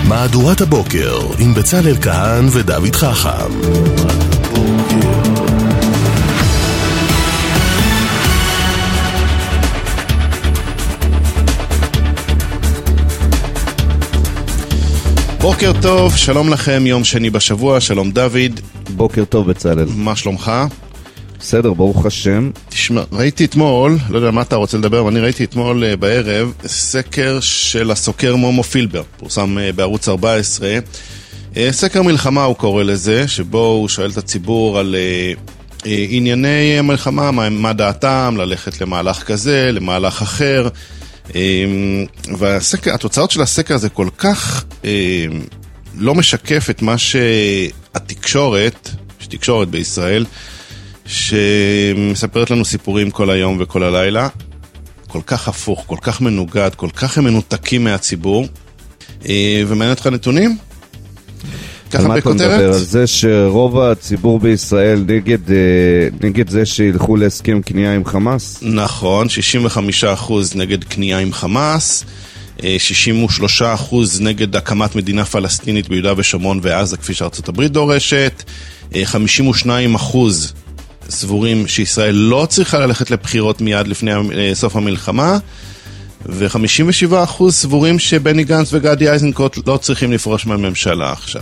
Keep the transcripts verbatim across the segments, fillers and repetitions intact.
מהדורת הבוקר עם בצלאל כהן ודוד חכם. בוקר טוב, שלום לכם, יום שני בשבוע, שלום דוד. בוקר טוב בצלאל. מה שלומך? בסדר, ברוך השם. תשמע, ראיתי אתמול, לא יודע מה אתה רוצה לדבר, אבל אני ראיתי אתמול בערב סקר של הסוקר מומו פילבר, פורסם בערוץ ארבע עשרה. סקר מלחמה הוא קורא לזה, שבו הוא שואל את הציבור על ענייני המלחמה, מה, מה דעתם, ללכת למהלך כזה, למהלך אחר. והתוצאות של הסקר הזה כל כך לא משקף את מה שהתקשורת, תקשורת בישראל, שמספרת לנו סיפורים כל היום וכל הלילה, כל כך הפוך, כל כך מנוגד, כל כך הם מנותקים מהציבור. ומעניין אותך נתונים? ככה בכותרת? על מה אתה מדבר? על זה שרוב הציבור בישראל נגד, נגד זה שילכו להסכם קנייה עם חמאס? נכון, שישים וחמישה אחוז נגד קנייה עם חמאס, שישים ושלושה אחוז נגד הקמת מדינה פלסטינית ביהודה ושומרון ועזה, כפי שארצות הברית דורשת, חמישים ושניים אחוז סבורים שישראל לא צריכה ללכת לבחירות מיד לפני סוף המלחמה, ו-חמישים ושבעה אחוז סבורים שבני גנץ וגדי איזנקוט לא צריכים לפרוש מהממשלה עכשיו.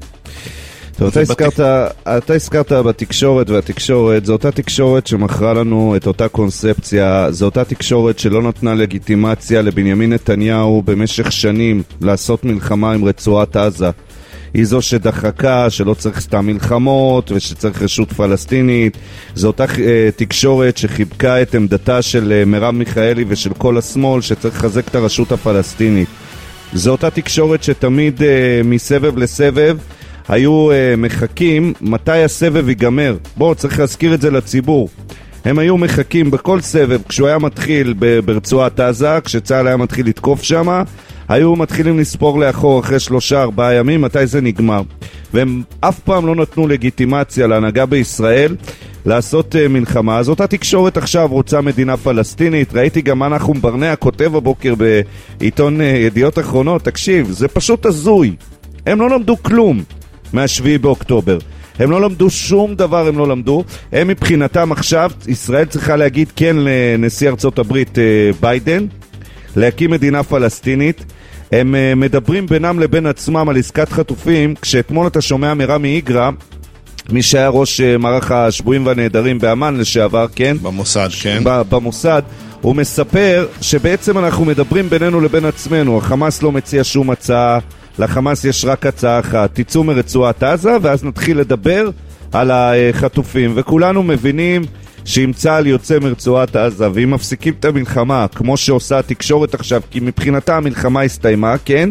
טוב, אתה הזכרת, אתה הזכרת בתקשורת, והתקשורת זו אותה תקשורת שמכרה לנו את אותה קונספציה, זו אותה תקשורת שלא נתנה לגיטימציה לבנימין נתניהו במשך שנים לעשות מלחמה עם רצועת עזה. היא זו שדחקה שלא צריך סתם מלחמות ושצריך רשות פלסטינית. זו אותה תקשורת שחיבקה את עמדתה של מרב מיכאלי ושל כל השמאל שצריך לחזק את הרשות הפלסטינית. זו אותה תקשורת שתמיד מסבב לסבב היו מחכים מתי הסבב ייגמר. בואו, צריך להזכיר את זה לציבור. הם היו מחכים בכל סבב, כשהוא היה מתחיל ברצועת עזה, כשצה"ל היה מתחיל לתקוף שמה, היו מתחילים לספור לאחור אחרי שלושה ארבעה ימים מתי זה נגמר. והם אף פעם לא נתנו לגיטימציה להנהגה בישראל לעשות uh, מלחמה. אז אותה תקשורת עכשיו רוצה מדינה פלסטינית. ראיתי גם אנחנו ברנע כותב הבוקר בעיתון uh, ידיעות אחרונות. תקשיב, זה פשוט הזוי. הם לא למדו כלום מהשביעי באוקטובר. הם לא למדו שום דבר, הם לא למדו. הם מבחינתם עכשיו, ישראל צריכה להגיד כן לנשיא ארצות הברית uh, ביידן, להקים מדינה פלסטינית. הם uh, מדברים בינם לבין עצמם על עסקת חטופים, כשאתמול אתה שומע מרמי איגרא, מי שהיה ראש uh, מערך השבויים והנהדרים באמן לשעבר, כן? במוסד, כן. במוסד, הוא מספר שבעצם אנחנו מדברים בינינו לבין עצמנו. החמאס לא מציע שום הצעה, לחמאס יש רק הצעה אחת, תצאו מרצועת עזה ואז נתחיל לדבר על החטופים. וכולנו מבינים שאם צה"ל יוצא מרצועת עזה ואם מפסיקים את המלחמה כמו שעושה התקשורת עכשיו, כי מבחינתה המלחמה הסתיימה, כן?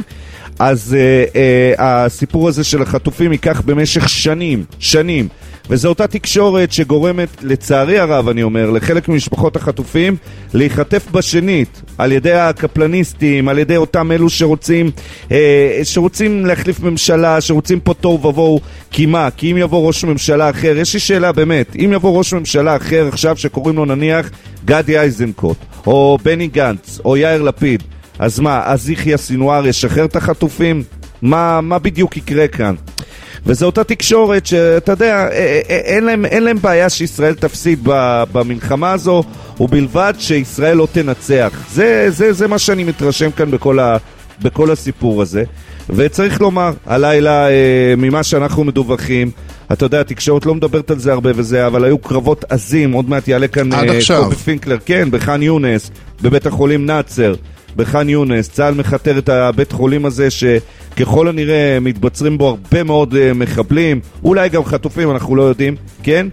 אז אה, אה, הסיפור הזה של החטופים ייקח במשך שנים, שנים. וזו אותה תקשורת שגורמת, לצערי הרב אני אומר, לחלק ממשפחות החטופים להיחטף בשנית על ידי הקפלניסטים, על ידי אותם אלו שרוצים אה, שרוצים להחליף ממשלה, שרוצים פה תור ובואו. כי מה? כי אם יבוא ראש ממשלה אחר, יש לי שאלה באמת, אם יבוא ראש ממשלה אחר עכשיו שקוראים לו נניח גדי איזנקוט או בני גנץ או יאיר לפיד, אז מה, אז יחיא סינואר ישחרר את החטופים? מה, מה בדיוק יקרה כאן? וזו אותה תקשורת שאתה יודע, אין להם, אין להם בעיה שישראל תפסיד במלחמה הזו, ובלבד שישראל לא תנצח. זה, זה, זה מה שאני מתרשם כאן בכל, ה, בכל הסיפור הזה. וצריך לומר, הלילה ממה שאנחנו מדווחים, אתה יודע, התקשורת לא מדברת על זה הרבה וזה, אבל היו קרבות עזים, עוד מעט יעלה כאן קובי פינקלר, כן, בח'אן יונס, בבית החולים נאצר, בח'אן יונס, צה"ל מחתר את הבית חולים הזה שככל הנראה מתבצרים בו הרבה מאוד מחבלים, אולי גם חטופים, אנחנו לא יודעים, כן?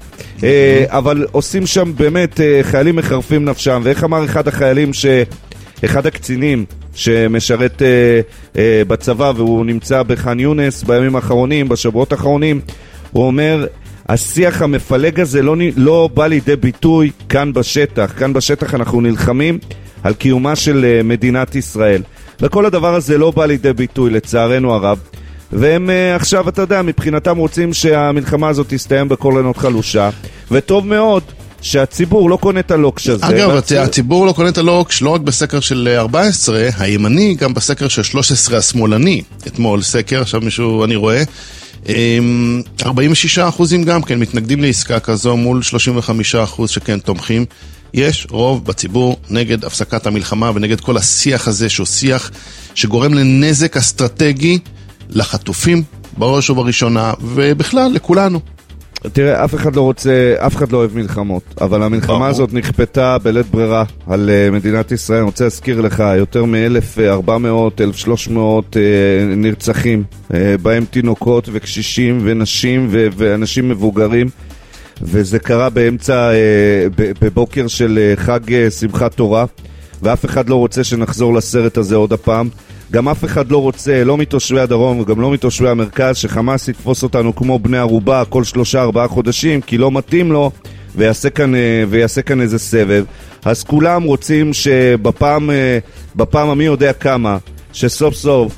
אבל עושים שם באמת חיילים מחרפים נפשם. ואיך אמר אחד החיילים, ש... אחד הקצינים שמשרת בצבא והוא נמצא בח'אן יונס בימים האחרונים, בשבועות האחרונים, הוא אומר, השיח המפלג הזה לא, לא בא לידי ביטוי כאן בשטח. כאן בשטח אנחנו נלחמים על קיומה של מדינת ישראל, וכל הדבר הזה לא בא לידי ביטוי לצערנו הרב. והם עכשיו, אתה יודע, מבחינתם רוצים שהמלחמה הזאת תסתיים בכל עינות חלושה, וטוב מאוד, שהציבור לא קונה את הלוקש הזה. אגב, והציבור... הציבור לא קונה את הלוקש לא רק בסקר של ארבע עשרה, הימני, גם בסקר של שלוש עשרה השמאלני. אתמול סקר, עכשיו מישהו, אני רואה, ארבעים ושישה אחוזים גם כן מתנגדים לעסקה כזו מול שלושים וחמישה אחוז שכן תומכים. יש רוב בציבור נגד הפסקת המלחמה ונגד כל השיח הזה, שהוא שיח שגורם לנזק אסטרטגי לחטופים בראש ובראשונה, ובכלל לכולנו. תראה, אף אחד לא רוצה, אף אחד לא אוהב מלחמות, אבל המלחמה ברור. הזאת נכפתה בלית ברירה על uh, מדינת ישראל. אני רוצה להזכיר לך, יותר מ-אלף ארבע מאות, אלף ושלוש מאות uh, נרצחים, uh, בהם תינוקות וקשישים ונשים ו- ואנשים מבוגרים, וזה קרה באמצע, uh, בבוקר של uh, חג uh, שמחת תורה, ואף אחד לא רוצה שנחזור לסרט הזה עוד הפעם. גם אף אחד לא רוצה, לא מתושבי הדרום וגם לא מתושבי המרכז, שחמאס יתפוס אותנו כמו בני ערובה כל שלושה ארבעה חודשים, כי לא מתאים לו ויעשה כאן, ויעשה כאן איזה סבב. אז כולם רוצים שבפעם, בפעם המי יודע כמה, שסוף סוף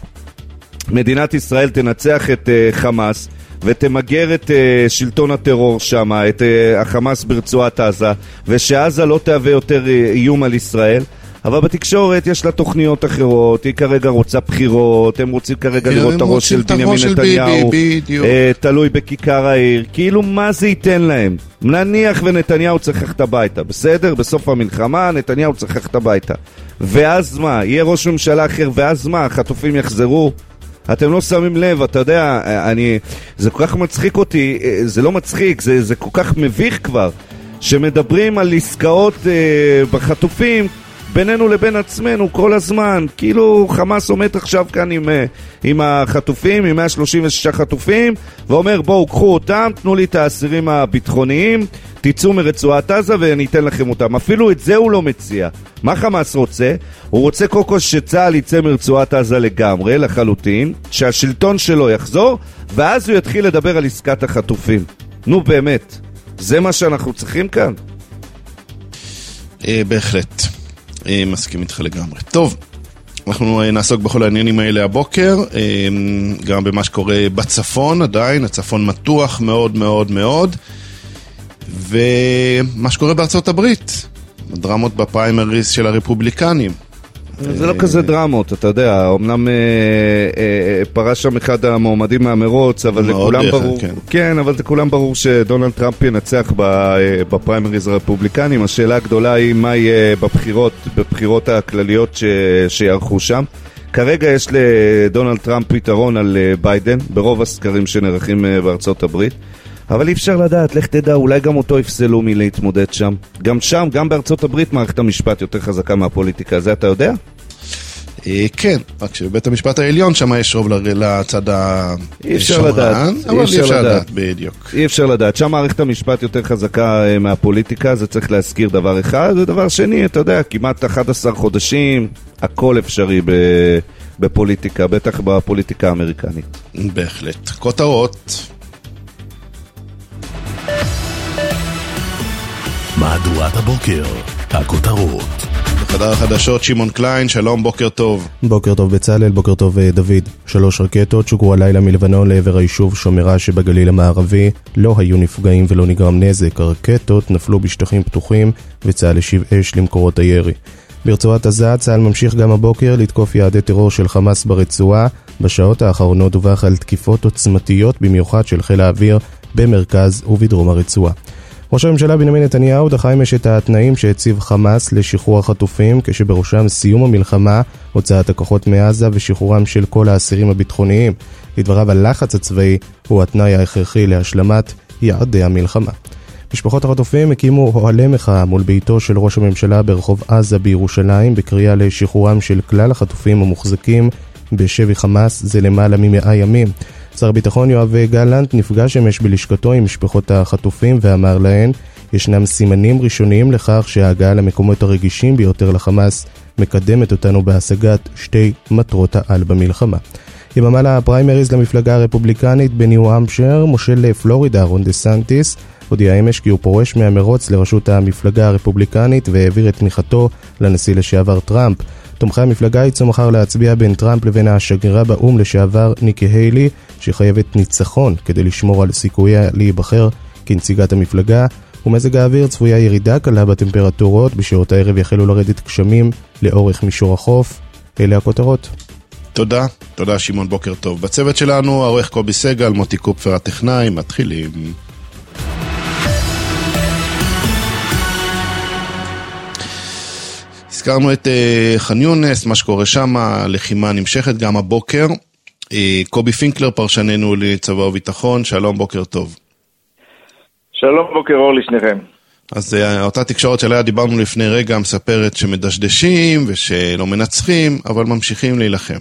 מדינת ישראל תנצח את חמאס ותמגר את שלטון הטרור שם, את החמאס ברצועת עזה, ושעזה לא תהווה יותר איום על ישראל. אבל בתקשורת יש לה תוכניות אחרות, היא כרגע רוצה בחירות, הם רוצים כרגע לראות את הראש של בנימין נתניהו, תלוי בכיכר העיר, כאילו מה זה ייתן להם? נניח ונתניהו צריך ללכת הביתה, בסדר? בסוף המלחמה נתניהו צריך ללכת הביתה, ואז מה? יהיה ראש ממשלה אחר, ואז מה? החטופים יחזרו? אתם לא שמים לב, אתה יודע, אני, זה כל כך מצחיק אותי, זה לא מצחיק, זה, זה כל כך מביך כבר, שמדברים על עסקאות אה, בחטופים, בינינו לבין עצמנו כל הזמן, כאילו חמאס עומד עכשיו כאן עם, עם החטופים, עם מאה שלושים ושישה חטופים, ואומר בואו קחו אותם, תנו לי את האסירים הביטחוניים, תיצאו מרצועת עזה ואני אתן לכם אותם. אפילו את זה הוא לא מציע. מה חמאס רוצה? הוא רוצה קוקו שצהל יצא מרצועת עזה לגמרי, לחלוטין, שהשלטון שלו יחזור, ואז הוא יתחיל לדבר על עסקת החטופים. נו באמת, זה מה שאנחנו צריכים כאן? בהחלט. מסכים איתך לגמרי. טוב, אנחנו נעסוק בכל העניינים האלה הבוקר, גם במה שקורה בצפון עדיין, הצפון מתוח מאוד מאוד מאוד, ומה שקורה בארצות הברית, דרמות בפריימריז של הרפובליקנים. זה לא כזה דרמות, אתה יודע, אמנם פרש שם אחד המועמדים מהמרוץ, אבל זה כולם ברור, כן, אבל זה כולם ברור שדונלד טראמפ ינצח בפריימריז הרפובליקנים. השאלה הגדולה היא מה יהיה בבחירות, בבחירות הכלליות שיערכו שם. כרגע יש לדונלד טראמפ פתרון על ביידן, ברוב הסקרים שנערכים בארצות הברית, אבל אי אפשר לדעת, לך תדע, אולי גם אותו יפסלו מלהתמודד שם. גם שם, גם בארצות הברית, מערכת המשפט יותר חזקה מהפוליטיקה, זה אתה יודע? כן, רק שבבית המשפט העליון שם יש רוב לצד השמרן, אי אפשר לדעת, אבל אי אפשר לדעת, בדיוק. אי אפשר לדעת, שם מערכת המשפט יותר חזקה מהפוליטיקה, זה צריך להזכיר דבר אחד, ודבר שני, אתה יודע, כמעט אחד עשר חודשים, הכל אפשרי בפוליטיקה, בטח בפוליטיקה האמריקנית. בהחלט. כותרות. מהדורת הבוקר, הכותרות. בחדר החדשות, שמעון קליין, שלום, בוקר טוב. בוקר טוב בצלאל, בוקר טוב דוד. שלוש רקטות שוגרו הלילה מלבנון לעבר היישוב שומרה שבגליל המערבי. לא היו נפגעים ולא נגרם נזק. הרקטות נפלו בשטחים פתוחים וצה"ל השיב אש למקורות הירי. ברצועת עזה, צה"ל ממשיך גם הבוקר לתקוף יעדי טרור של חמאס ברצועה. בשעות האחרונות דווח על תקיפות עוצמתיות במיוחד של חיל האוויר במרכז ובדרום הרצועה. ראש הממשלה בנימין נתניהו דחה אמש את התנאים שהציב חמאס לשחרור החטופים, כשבראשם סיום המלחמה, הוצאת הכוחות מעזה ושחרורם של כל האסירים הביטחוניים. לדבריו, הלחץ הצבאי הוא התנאי ההכרחי להשלמת יעדי המלחמה. משפחות החטופים הקימו אוהלי מחאה מול ביתו של ראש הממשלה ברחוב עזה בירושלים, בקריאה לשחרורם של כלל החטופים המוחזקים בשבי חמאס זה למעלה ממאה ימים. שר הביטחון יואב גלנט נפגש אמש בלשכתו עם משפחות החטופים ואמר להן, ישנם סימנים ראשוניים לכך שההגעה למקומות הרגישים ביותר לחמאס מקדמת אותנו בהשגת שתי מטרות העל במלחמה. יממה לפריימריז למפלגה הרפובליקנית בניו המפשר, מושל פלורידה רון דה סנטיס הודיע אמש כי הוא פורש מהמרוץ לראשות המפלגה הרפובליקנית והעביר את תמיכתו לנשיא לשעבר טראמפ. תומכי המפלגה יצאו מחר להצביע בין טראמפ לבין השגרירה באום לשעבר ניקי היילי, שחייבת ניצחון כדי לשמור על סיכויה להיבחר כנציגת המפלגה, ומזג האוויר צפויה ירידה קלה בטמפרטורות, בשעות הערב יחלו לרדת גשמים לאורך מישור החוף. אלה הכותרות. תודה, תודה שמעון, בוקר טוב. בצוות שלנו העורך קובי סגל, מוטי קופפר הטכנאי, מתחילים. הזכרנו את uh, ח'אן יונס, מה שקורה שם, הלחימה נמשכת גם הבוקר. Uh, קובי פינקלר, פרשננו לצבא וביטחון, שלום, בוקר טוב. שלום, בוקר אור לשניכם. אז uh, אותה תקשורת שעליה דיברנו לפני רגע, מספרת שמדשדשים ושלא מנצחים, אבל ממשיכים להילחם.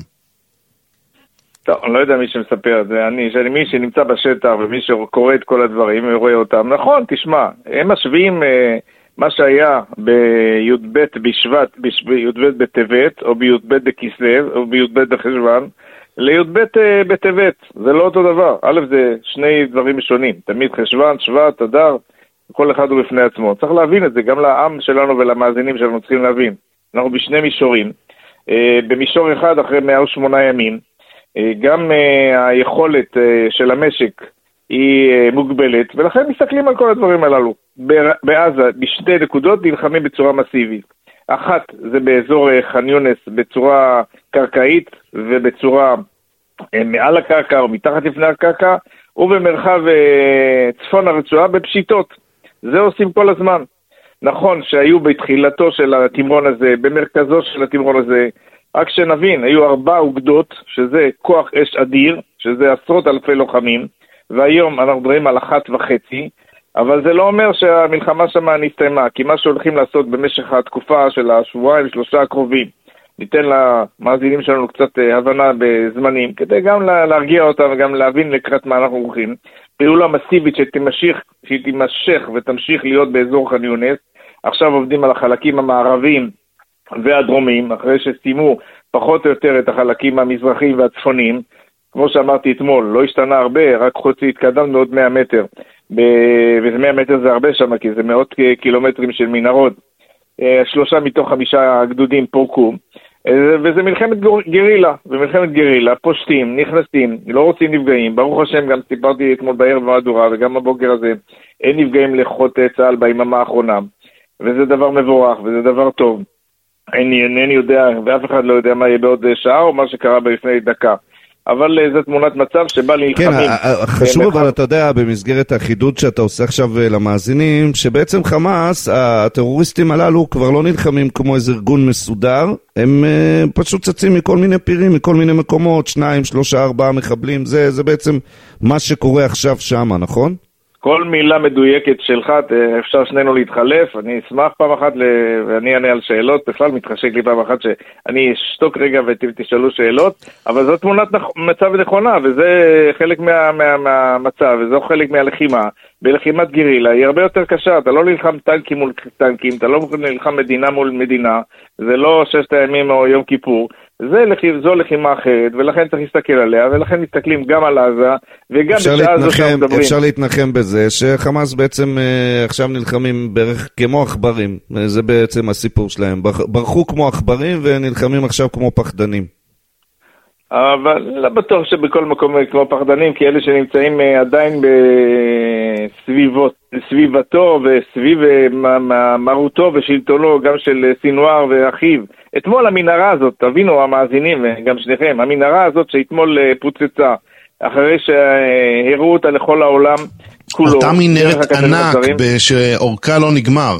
טוב, אני לא יודע מי שמספר, זה אני, שאני מי שנמצא בשטח ומי שקורא את כל הדברים ורואה אותם. נכון, תשמע, הם משווים... Uh, מה שהיה בי"ב בשבט, בי"ב בטבת, או בי"ב בכסלו, או בי"ב בחשוון, לי"ב בטבת. זה לא אותו דבר. א', זה שני דברים שונים. תמיד חשוון, שבט, אדר, כל אחד הוא בפני עצמו. צריך להבין את זה, גם לעם שלנו ולמאזינים שלנו צריכים להבין. אנחנו בשני מישורים. במישור אחד, אחרי מאה ושמונה ימים, גם היכולת של המשק היא מוגבלת, ולכן מסתכלים על כל הדברים הללו. בעזה, בשתי נקודות, נלחמים בצורה מסיבית. אחת, זה באזור ח'אן יונס, בצורה קרקעית, ובצורה מעל הקרקע או מתחת לפני הקרקע, ובמרחב צפון הרצועה בפשיטות. זה עושים כל הזמן. נכון שהיו בתחילתו של התמרון הזה, במרכזו של התמרון הזה, רק שנבין, היו ארבע אוגדות, שזה כוח אש אדיר, שזה עשרות אלפי לוחמים, והיום אנחנו מדברים על אחת וחצי, אבל זה לא אומר שהמלחמה שמה נסתיימה, כי מה שהולכים לעשות במשך התקופה של השבועיים, שלושה הקרובים, ניתן למאזינים שלנו קצת הבנה בזמנים, כדי גם להרגיע אותם וגם להבין לקראת מה אנחנו הולכים. פעולה מסיבית שתימשך, שתימשך ותמשיך להיות באזור ח'אן יונס. עכשיו עובדים על החלקים המערביים והדרומיים, אחרי שסיימו פחות או יותר את החלקים המזרחיים והצפוניים. כמו שאמרתי אתמול, לא השתנה הרבה, רק חוצי התקדמנו עוד מאה מטר. ו-מאה מטר זה הרבה שם, כי זה מאות קילומטרים של מנהרות. שלושה מתוך חמישה גדודים פורקו. וזה מלחמת גרילה, ומלחמת גרילה, פושטים, נכנסים, לא רוצים נפגעים. ברוך השם, גם סיפרתי אתמול בערב במהדורה, וגם בבוקר הזה, אין נפגעים לכוחות צה"ל ביממה האחרונה. וזה דבר מבורך, וזה דבר טוב. אינני יודע, ואף אחד לא יודע מה יהיה בעוד שעה, או מה שקרה לפני דקה. אבל זו תמונת מצב שבא להילחמים. כן, חשוב אבל אתה יודע, במסגרת החידוד שאתה עושה עכשיו למאזינים, שבעצם חמאס, הטרוריסטים הללו כבר לא נלחמים כמו איזה ארגון מסודר, הם פשוט צצים מכל מיני פירים, מכל מיני מקומות, שניים, שלושה, ארבעה מחבלים, זה, זה בעצם מה שקורה עכשיו שם, נכון? כל מילה מדויקת שלך, אפשר שנינו להתחלף, אני אשמח פעם אחת, ואני אענה על שאלות, בכלל מתחשק לי פעם אחת שאני אשתוק רגע ותשאלו שאלות, אבל זו תמונת מצב נכונה, וזה חלק מה, מה, מהמצב, וזו חלק מהלחימה. בלחימת גרילה היא הרבה יותר קשה, אתה לא נלחם טנקים מול טנקים, אתה לא נלחם מדינה מול מדינה, זה לא ששת הימים או יום כיפור, זה, זו לחימה אחרת, ולכן צריך להסתכל עליה, ולכן מסתכלים גם על עזה, וגם בשעה זו שאנחנו מדברים. אפשר להתנחם בזה, שחמאס בעצם אה, עכשיו נלחמים בערך כמו אכברים, זה בעצם הסיפור שלהם, ברחו כמו אכברים ונלחמים עכשיו כמו פחדנים. אבל לא בטוח שבכל מקום כמו פחדנים, כי אלה שנמצאים עדיין בסביבות, סביבתו וסביב מרותו ושלטונו, גם של סינואר ואחיו. אתמול המנהרה הזאת, תבינו המאזינים וגם שניכם, המנהרה הזאת שאתמול פוצצה, אחרי שהראו אותה לכל העולם כולו. אותה מנהרת ענק שאורכה לא נגמר.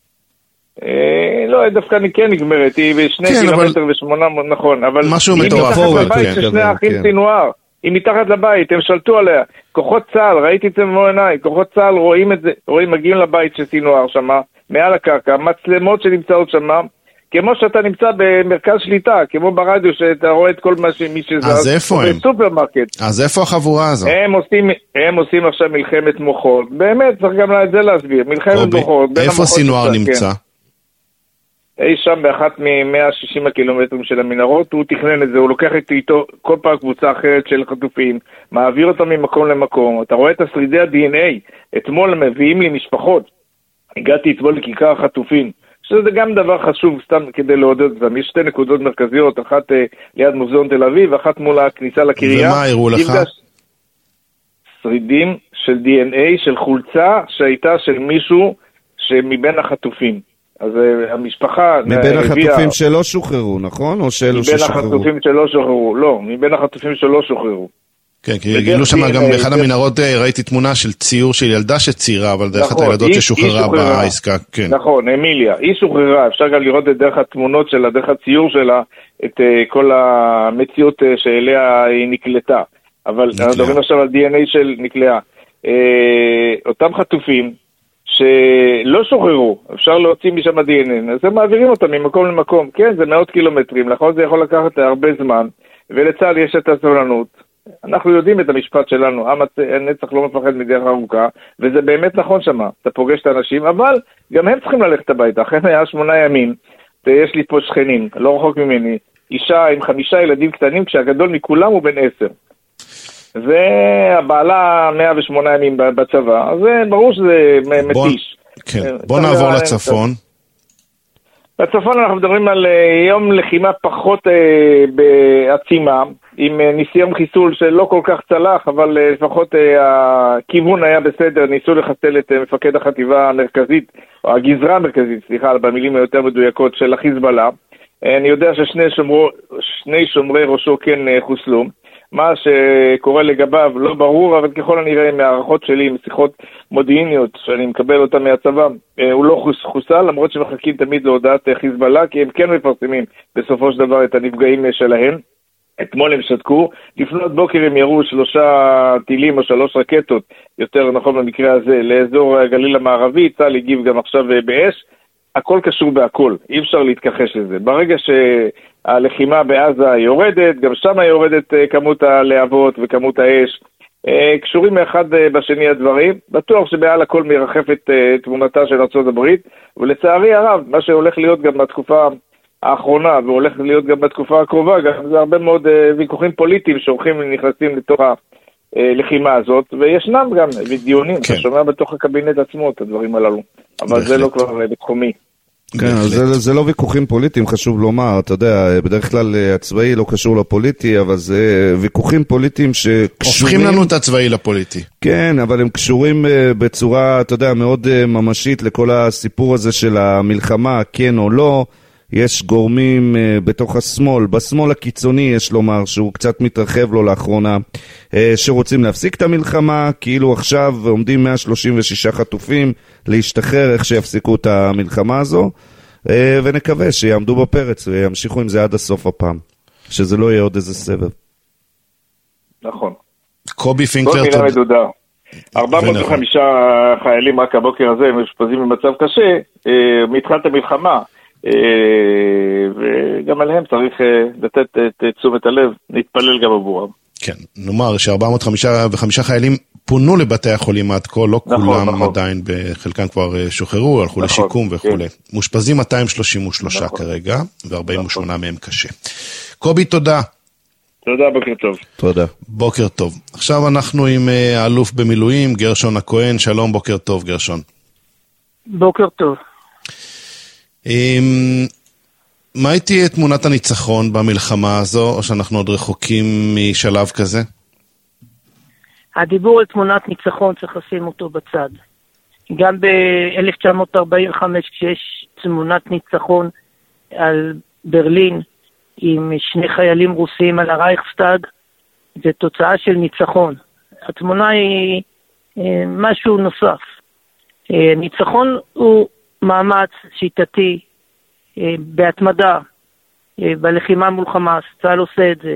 לא, דווקא אני כן נגמרת, היא בשני קילומטר ושמונה, נכון, אבל משהו היא מטורף. מתחת לבית של שני האחים סינואר, היא מתחת לבית, הם שלטו עליה, כוחות צה"ל, ראיתי את זה במו עיניי, כוחות צה"ל רואים את זה, רואים, מגיעים לבית של סינואר שמה, מעל הקרקע, מצלמות שנמצאות שמה, כמו שאתה נמצא במרכז שליטה, כמו ברדיו שאתה רואה את כל מה שמי שזז, אז איפה הם? בסופרמרקט. אז איפה החבורה הזו? הם עושים, הם עושים עכשיו מלחמת מוחות, באמת צריך גם את זה להסביר, מלחמת מוחות. איפה סינואר נמצא? אי שם באחת מ-מאה ושישים הקילומטרים של המנהרות, הוא תכנן את זה, הוא לוקח איתו כל פעם קבוצה אחרת של חטופים, מעביר אותם ממקום למקום, אתה רואה את השרידי ה-די אן איי, אתמול מביאים לי משפחות, הגעתי אתמול לכיכר החטופים, שזה גם דבר חשוב סתם כדי לעודד אותם, יש שתי נקודות מרכזיות, אחת ליד מוזיאון תל אביב, ואחת מול הכניסה לקריה. ומה הראו לך? שרידים של די אן איי של חולצה שהייתה של מישהו שמבין החטופים. אז uh, המשפחה... מבין החטופים שלא שוחררו, נכון? או שאלו ששוחררו? מבין החטופים שלא שוחררו, לא, מבין החטופים שלא שוחררו. כן, כי גילו שם גם באחד המנהרות, ראיתי תמונה של ציור של ילדה שציירה, אבל דרך את הילדות ששוחררה בעסקה. נכון, אמיליה, היא שוחררה, אפשר גם לראות את דרך התמונות שלה, דרך הציור שלה, את כל המציאות שאליה היא נקלטה. אבל אנחנו מדברים עכשיו על די אן איי של נקלעה. אותם חטופים שלא שוחררו, אפשר להוציא משם די אן איי, אז הם מעבירים אותם ממקום למקום. כן, זה מאות קילומטרים, לכן זה יכול לקחת הרבה זמן, ולצה"ל יש את הסבלנות. אנחנו יודעים את המשפט שלנו, הנצח לא מפחד מדרך ארוכה, וזה באמת נכון שמה, אתה פוגש את האנשים, אבל גם הם צריכים ללכת הביתה. אחרי היה שמונה ימים, יש לי פה שכנים, לא רחוק ממני, אישה עם חמישה ילדים קטנים, כשהגדול מכולם הוא בן עשר. והבעלה מאה ושמונה ימים בצבא, אז ברור שזה מתיש. כן. בוא נעבור לצפון. בצפון אנחנו מדברים על יום לחימה פחות אה, בעצימה, עם ניסיון חיסול שלא כל כך צלח, אבל אה, לפחות אה, הכיוון היה בסדר, ניסו לחסל את אה, מפקד החטיבה המרכזית, או הגזרה המרכזית, סליחה, במילים היותר מדויקות של החיזבאללה. אה, אני יודע ששני שומרו, שני שומרי ראשו כן אה, חוסלו. מה שקורה לגביו לא ברור, אבל ככל הנראה מהערכות שלי, עם שיחות מודיעיניות שאני מקבל אותה מהצבא, הוא לא חוסל, למרות שמחכים תמיד להודעת חיזבאללה, כי הם כן מפרסמים בסופו של דבר את הנפגעים שלהם. אתמול הם שתקו, לפנות בוקר הם ירו שלושה טילים או שלוש רקטות, יותר נכון במקרה הזה, לאזור הגליל המערבי, צה"ל הגיב גם עכשיו באש, הכל קשור בהכל, אי אפשר להתכחש לזה. ברגע שהלחימה בעזה יורדת, גם שם יורדת כמות הלהבות וכמות האש, קשורים מאחד בשני הדברים, בטוח שבעל הכל מרחפת תמונתה של ארצות הברית, ולצערי הרב, מה שהולך להיות גם בתקופה האחרונה, והולך להיות גם בתקופה הקרובה, גם זה הרבה מאוד ויכוחים פוליטיים שהולכים ונכנסים לתוך הלחימה הזאת, וישנם גם דיונים, אתה שומע בתוך הקבינט עצמו את הדברים הללו, אבל זה לא כבר בתחומי. כן, זה, זה לא ויכוחים פוליטיים, חשוב לומר, אתה יודע, בדרך כלל הצבאי לא קשור לפוליטי, אבל זה ויכוחים פוליטיים שקשורים... הופכים לנו את הצבאי לפוליטי. כן, אבל הם קשורים בצורה, אתה יודע, מאוד ממשית לכל הסיפור הזה של המלחמה, כן או לא. יש גורמים uh, בתוך השמאל, בשמאל הקיצוני יש לומר שהוא קצת מתרחב לו לאחרונה, uh, שרוצים להפסיק את המלחמה, כאילו עכשיו עומדים מאה שלושים ושישה חטופים להשתחרר איך שיפסיקו את המלחמה הזו, uh, ונקווה שיעמדו בפרץ וימשיכו עם זה עד הסוף הפעם, שזה לא יהיה עוד איזה סבב. נכון. קובי פינקלר, תודה. ארבע מאות וחמישה חיילים רק הבוקר הזה משפזים במצב קשה, uh, מתחילת המלחמה, וגם עליהם צריך לתת את תשומת הלב, להתפלל גם עבורם. כן, נאמר ש-ארבע מאות וחמישה חיילים פונו לבתי החולים עד כה, לא כולם עדיין, בחלקם כבר שוחררו, הלכו לשיקום וכו'. מושפזים מאתיים שלושים ושלוש כרגע, ו-ארבעים ושמונה מהם קשה. קובי, תודה. תודה, בוקר טוב. תודה. בוקר טוב. עכשיו אנחנו עם האלוף במילואים, גרשון הכהן. שלום, בוקר טוב, גרשון. בוקר טוב. מה הייתי תמונת הניצחון במלחמה הזו, או שאנחנו עוד רחוקים משלב כזה? הדיבור על תמונת ניצחון צריך לשים אותו בצד. גם ב-אלף תשע מאות ארבעים וחמש כשיש תמונת ניצחון על ברלין עם שני חיילים רוסים על הרייכסטאג, זה תוצאה של ניצחון. התמונה היא משהו נוסף. ניצחון הוא מאמץ שיטתי, בהתמדה, בלחימה מול חמאס, צה"ל עושה את זה,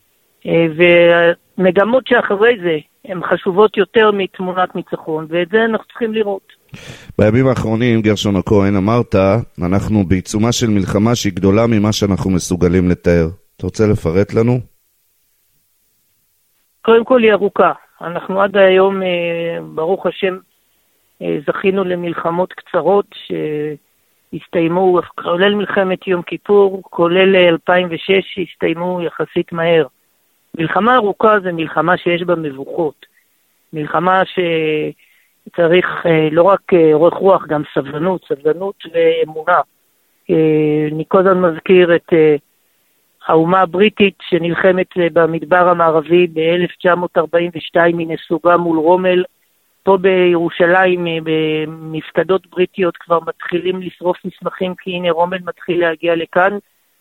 ומגמות שאחרי זה הן חשובות יותר מתמונת ניצחון, ואת זה אנחנו צריכים לראות. בימים האחרונים, גרשון הכהן, אמרת, אנחנו בעיצומה של מלחמה שהיא גדולה ממה שאנחנו מסוגלים לתאר. אתה רוצה לפרט לנו? קודם כל היא ארוכה. אנחנו עד היום, ברוך השם, זכינו למלחמות קצרות שהסתיימו, כולל מלחמת יום כיפור, כולל אלפיים ושש שהסתיימו יחסית מהר. מלחמה ארוכה זה מלחמה שיש בה מבוכות. מלחמה שצריך לא רק אורך רוח, גם סבלנות, סבלנות ואמונה. אני קודם מזכיר את האומה הבריטית שנלחמת במדבר המערבי ב-אלף תשע מאות ארבעים ושתיים היא נסוגה מול רומל. פה בירושלים במפקדות בריטיות כבר מתחילים לשרוף מסמכים כי הנה רומל מתחיל להגיע לכאן,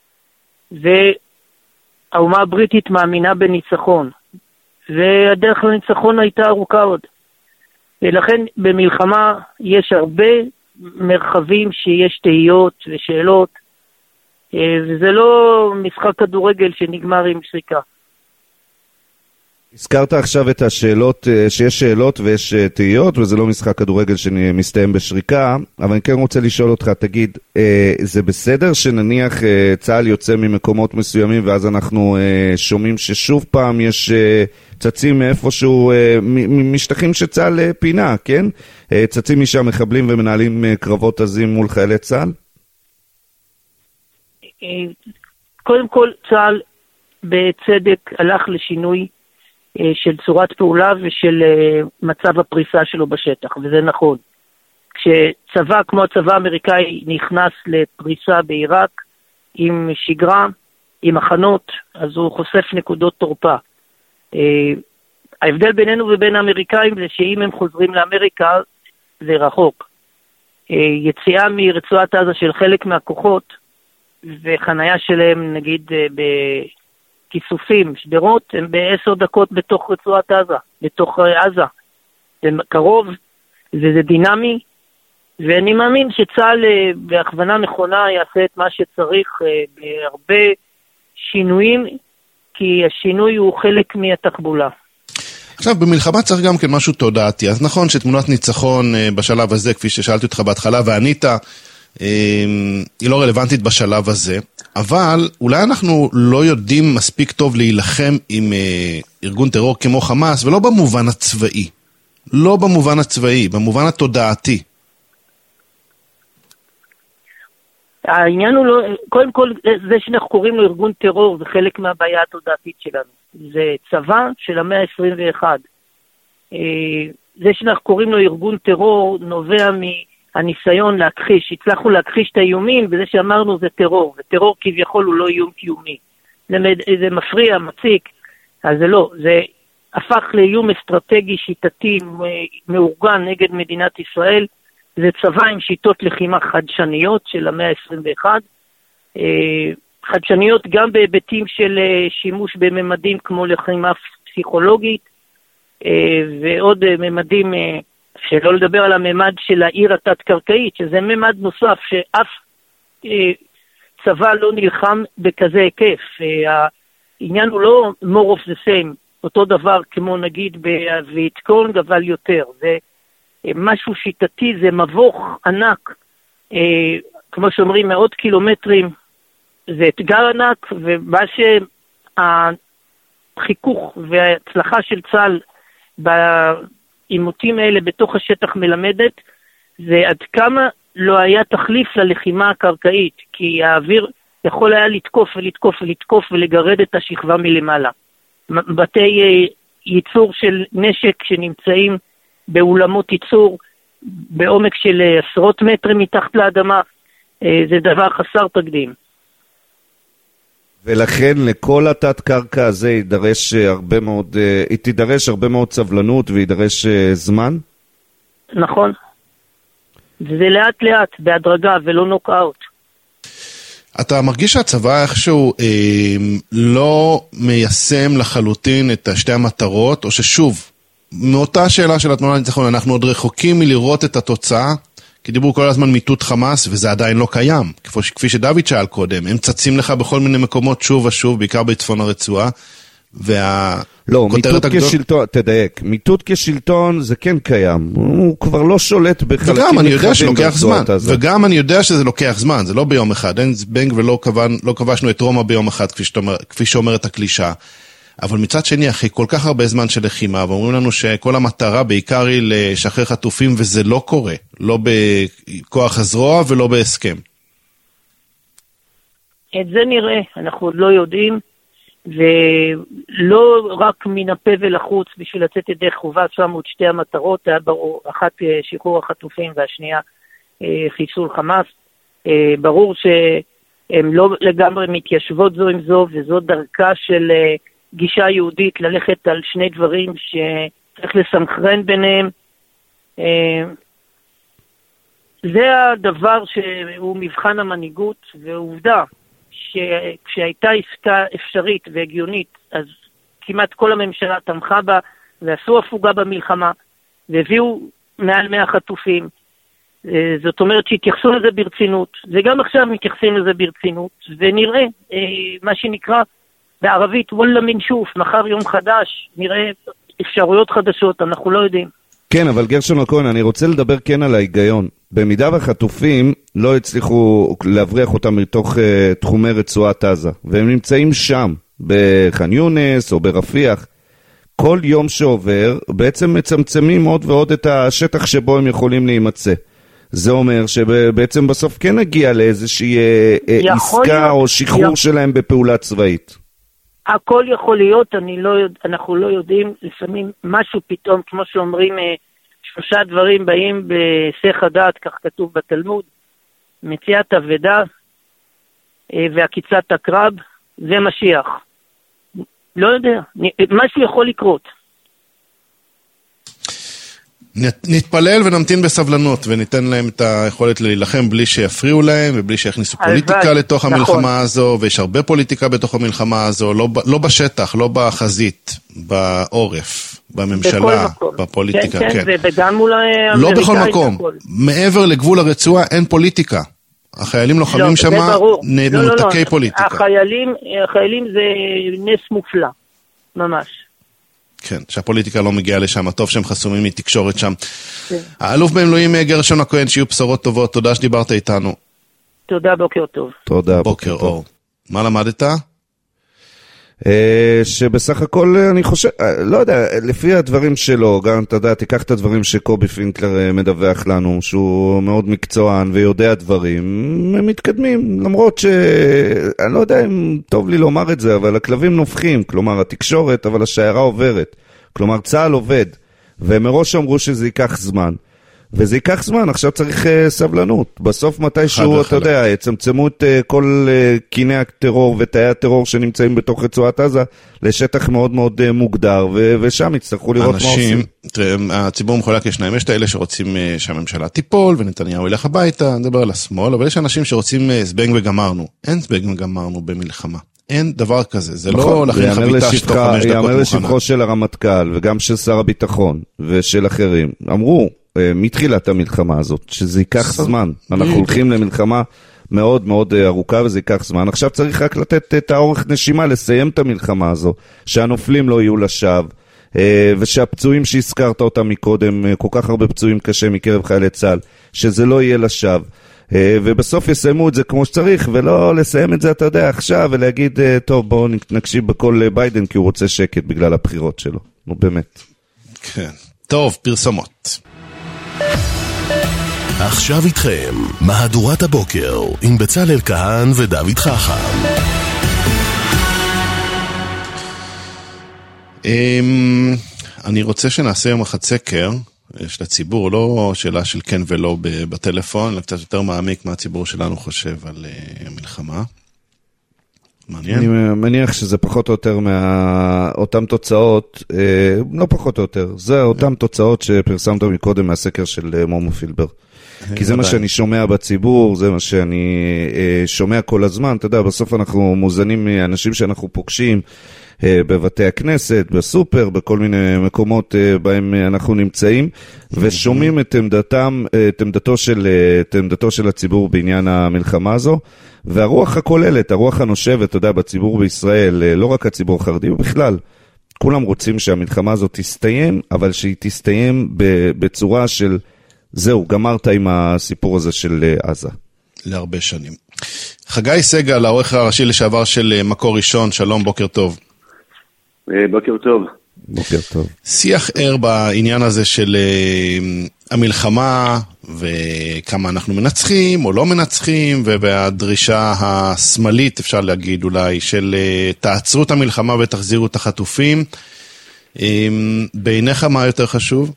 והאומה הבריטית מאמינה בניצחון, והדרך לניצחון הייתה ארוכה עוד. ולכן במלחמה יש הרבה מרחבים שיש תהיות ושאלות, וזה לא משחק כדורגל שנגמר עם שריקה. הזכרת עכשיו את השאלות, שיש שאלות ויש תהיות, וזה לא משחק כדורגל שמסתיים בשריקה, אבל אני כן רוצה לשאול אותך, תגיד, זה בסדר שנניח צה"ל יוצא ממקומות מסוימים, ואז אנחנו שומעים ששוב פעם יש צצים מאיפשהו, משטחים שצה"ל פינה, כן? צצים משם מחבלים ומנהלים קרבות עזים מול חיילי צה"ל? קודם כל, צה"ל בצדק הלך לשינוי של צורת פעולה ושל מצב הפריסה שלו בשטח, וזה נכון. כשצבא כמו הצבא האמריקאי נכנס לפריסה בעיראק עם שגרה, עם מחנות, אז הוא חושף נקודות תורפה. ההבדל בינינו ובין האמריקאים זה שאם הם חוזרים לאמריקה זה רחוק. יציאה מרצועת עזה של חלק מהכוחות וחנייה שלהם נגיד ב... כיסופים, שדרות, הם בעשר דקות בתוך רצועת עזה, בתוך עזה. זה קרוב, וזה דינמי, ואני מאמין שצה"ל בהכוונה נכונה יעשה את מה שצריך בהרבה שינויים, כי השינוי הוא חלק מהתחבולה. עכשיו, במלחמה צריך גם כן משהו תודעתי. אז נכון שתמונת ניצחון בשלב הזה, כפי ששאלתי אותך בהתחלה, וענית, היא לא רלוונטית בשלב הזה, אבל אולי אנחנו לא יודעים מספיק טוב להילחם עם ארגון טרור כמו חמאס, ולא במובן הצבאי, לא במובן הצבאי, במובן התודעתי. העניין הוא לא, קודם כל זה שאנחנו קוראים לו ארגון טרור זה חלק מהבעיה התודעתית שלנו, זה צבא של המאה ה-עשרים ואחת. זה שאנחנו קוראים לו ארגון טרור נובע מ הניסיון להכחיש, הצלחנו להכחיש את האיומים, וזה שאמרנו זה טרור, וטרור כביכול הוא לא איום קיומי. זה, זה מפריע, מציק, אז זה לא, זה הפך לאיום אסטרטגי שיטתי מאורגן נגד מדינת ישראל, זה צבא עם שיטות לחימה חדשניות של המאה ה-עשרים ואחת, חדשניות גם בהיבטים של שימוש בממדים כמו לחימה פסיכולוגית, ועוד ממדים שלא לדבר על הממד של העיר התת-קרקעית, שזה ממד נוסף שאף אה, צבא לא נלחם בכזה היקף. אה, העניין הוא לא more of the same, אותו דבר כמו נגיד בווייטקונג, אבל יותר. זה אה, משהו שיטתי, זה מבוך ענק, אה, כמו שאומרים, מאות קילומטרים, זה אתגר ענק, ומה שהחיכוך וההצלחה של צה"ל ב... עימותים האלה בתוך השטח מלמדת, זה עד כמה לא היה תחליף ללחימה הקרקעית, כי האוויר יכול היה לתקוף ולתקוף ולתקוף ולגרד את השכבה מלמעלה. בתי ייצור של נשק שנמצאים באולמות ייצור בעומק של עשרות מטרים מתחת לאדמה, זה דבר חסר תקדים. ולכן לכל התת קרקע הזה יידרש הרבה מאוד, היא תידרש הרבה מאוד סבלנות וידרש זמן? נכון. וזה לאט לאט, בהדרגה ולא נוקאוט. אתה מרגיש שהצבא איכשהו אה, לא מיישם לחלוטין את שתי המטרות, או ששוב, מאותה שאלה של התמונה ניצחון, אנחנו עוד רחוקים מלראות את התוצאה, כי דיברו כל הזמן מיטוט חמאס, וזה עדיין לא קיים. כפי שדוד שאל קודם, הם צצים לך בכל מיני מקומות שוב ושוב, בעיקר בצפון הרצועה, וה... לא, מיטוט כשלטון, תדייק, מיטוט כשלטון זה כן קיים, הוא כבר לא שולט בחלקים וגם אני יודע שלוקח זמן, וגם אני יודע שזה לוקח זמן, זה לא ביום אחד, אין זבנג ולא כבשנו את רומא ביום אחד, כפי שאומרת הקלישה. אבל מצד שני, אחרי כל כך הרבה זמן של לחימה, ואומרים לנו שכל המטרה בעיקר היא לשחרר חטופים, וזה לא קורה, לא בכוח הזרוע ולא בהסכם. את זה נראה, אנחנו עוד לא יודעים, ולא רק מן הפה ולחוץ בשביל לצאת ידי חובה, שמו את שתי המטרות, היה ברור, אחת שחרור החטופים והשנייה חיסול חמאס. ברור הן לא לגמרי מתיישבות זו עם זו, וזו דרכה של גישה יהודית ללכת על שני דברים שצריך לסנכרן ביניהם. זה הדבר שהוא מבחן המנהיגות, ועובדה שכשהייתה עסקה אפשרית והגיונית, אז כמעט כל הממשלה תמכה בה, ועשו הפוגה במלחמה, והביאו מעל מאה חטופים. זאת אומרת שהתייחסו לזה ברצינות, וגם עכשיו מתייחסים לזה ברצינות, ונראה מה שנקרא בערבית וואלה מן שוף, מחר יום חדש, נראה אפשרויות חדשות, אנחנו לא יודעים. כן, אבל גרשון הכהן, אני רוצה לדבר כן על ההיגיון. במידה והחטופים לא הצליחו להבריח אותם מתוך uh, תחומי רצועת עזה, והם נמצאים שם, בח'אן יונס או ברפיח, כל יום שעובר בעצם מצמצמים עוד ועוד את השטח שבו הם יכולים להימצא. זה אומר שבעצם בסוף כן נגיע לאיזושהי עסקה להיות, או שחרור יכול... שלהם בפעולה צבאית. הכל יכול להיות, אני לא יודע, אנחנו לא יודעים, לפעמים משהו פתאום, כמו שאומרים, שלושה דברים באים בסך הדעת, כך כתוב בתלמוד, מציאת אבדה ועקיצת הקרב ומשיח. לא יודע, משהו יכול לקרות. נתפלל ונמתין בסבלנות וניתן להם את היכולת להילחם בלי שיפריעו להם ובלי שיכניסו פוליטיקה לתוך המלחמה הזו, ויש הרבה פוליטיקה בתוך המלחמה הזו, לא בשטח, לא בחזית, בעורף, בממשלה, בפוליטיקה, כן. לא בכל מקום. מעבר לגבול הרצועה אין פוליטיקה. החיילים לוחמים שם מנותקי פוליטיקה. החיילים זה נס מופלא, ממש. כן, שהפוליטיקה לא מגיעה לשם, טוב שהם חסומים מתקשורת שם. האלוף במילואים גרשון הכהן, שיהיו בשורות טובות, תודה שדיברת איתנו. תודה, בוקר טוב. תודה, בוקר אור. מה למדת? שבסך הכל אני חושב, לא יודע, לפי הדברים שלו, גם אתה יודע, תיקח את הדברים שקובי פינקלר מדווח לנו, שהוא מאוד מקצוען ויודע דברים, הם מתקדמים, למרות שאני לא יודע אם טוב לי לומר את זה, אבל הכלבים נופחים, כלומר התקשורת, אבל השיירה עוברת, כלומר צהל עובד, ומראש אמרו שזה ייקח זמן, וזה ייקח זמן, עכשיו צריך uh, סבלנות. בסוף מתישהו, אתה יודע, יצמצמו את uh, כל uh, קיני הטרור ותאי הטרור שנמצאים בתוך רצועת עזה לשטח מאוד מאוד uh, מוגדר, ו- ושם יצטרכו לראות אנשים, מה עושים. תראה, הציבור מחולק ישניים, יש את האלה שרוצים uh, שהממשלה תיפול ונתניהו ילך הביתה, נדבר על השמאל, אבל יש אנשים שרוצים uh, זבנג וגמרנו. אין זבנג וגמרנו במלחמה. אין דבר כזה, זה לא להכין חביתה שתוך חמש דקות מוכנה. יאמר לשבחו של הרמטכ"ל וגם של שר הביטחון ושל אחרים, אמרו מתחילת המלחמה הזאת, שזה ייקח זמן. אנחנו הולכים למלחמה מאוד מאוד ארוכה וזה ייקח זמן. עכשיו צריך רק לתת את האורך נשימה, לסיים את המלחמה הזו, שהנופלים לא יהיו לשווא, ושהפצועים שהזכרת אותם מקודם, כל כך הרבה פצועים קשה מקרב חיילי צה"ל, שזה לא יהיה לשווא. ובסוף יסיימו את זה כמו שצריך, ולא לסיים את זה, אתה יודע, עכשיו, ולהגיד, טוב, בואו נקשיב בכל ביידן, כי הוא רוצה שקט בגלל הבחירות שלו. נו, באמת. כן. טוב, פרסומות. עכשיו איתכם, מהדורת הבוקר, עם בצלאל כהן ודוד חכם. אני רוצה שנעשה יום אחד סקר של הציבור, לא שאלה של כן ולא בטלפון, אלא קצת יותר מעמיק מה הציבור שלנו חושב על המלחמה. מעניין. אני מניח שזה פחות או יותר מאותן תוצאות, לא פחות או יותר, זה אותן תוצאות שפרסמת מקודם מהסקר של מומו פילבר. כי זה מה שאני שומע בציבור, זה מה שאני שומע כל הזמן, אתה יודע, בסוף אנחנו מוזנים מאנשים שאנחנו פוגשים בבתי הכנסת, בסופר, בכל מיני מקומות בהם אנחנו נמצאים, ושומעים את עמדתם, את עמדתו של, את עמדתו של הציבור בעניין המלחמה הזו, והרוח הכוללת, הרוח הנושבת, אתה יודע, בציבור בישראל, לא רק הציבור החרדי, בכלל, כולם רוצים שהמלחמה הזאת תסתיים, אבל שהיא תסתיים בצורה של זהו, גמרת עם הסיפור הזה של עזה. להרבה שנים. חגי סגל, העורך הראשי לשעבר של מקור ראשון, שלום, בוקר טוב. בוקר טוב. בוקר טוב. שיח ער בעניין הזה של המלחמה, וכמה אנחנו מנצחים או לא מנצחים, ובדרישה השמאלית, אפשר להגיד אולי, של תעצרו את המלחמה ותחזירו את החטופים. בעיניך מה יותר חשוב?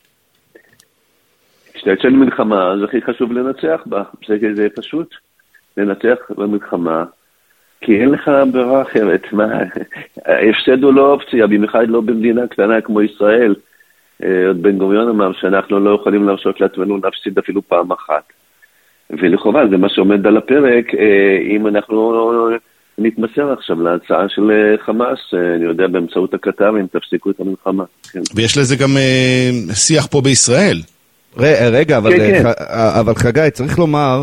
כשאתה יוצא למלחמה, אז הכי חשוב לנצח בה, זה, זה פשוט. לנצח במלחמה, כי אין לך ברירה אחרת. מה, ההפסד הוא לא אופציה, במיוחד לא במדינה קטנה כמו ישראל. עוד בן גוריון אמר שאנחנו לא יכולים להרשות לעצמנו להפסיד אפילו פעם אחת. ולכאורה זה מה שעומד על הפרק, אם אנחנו נתמסר עכשיו להצעה של חמאס, אני יודע, באמצעות הקטרים, תפסיקו את המלחמה. כן. ויש לזה גם שיח פה בישראל. רגע, אבל, כן, כן. אבל חגי, צריך לומר,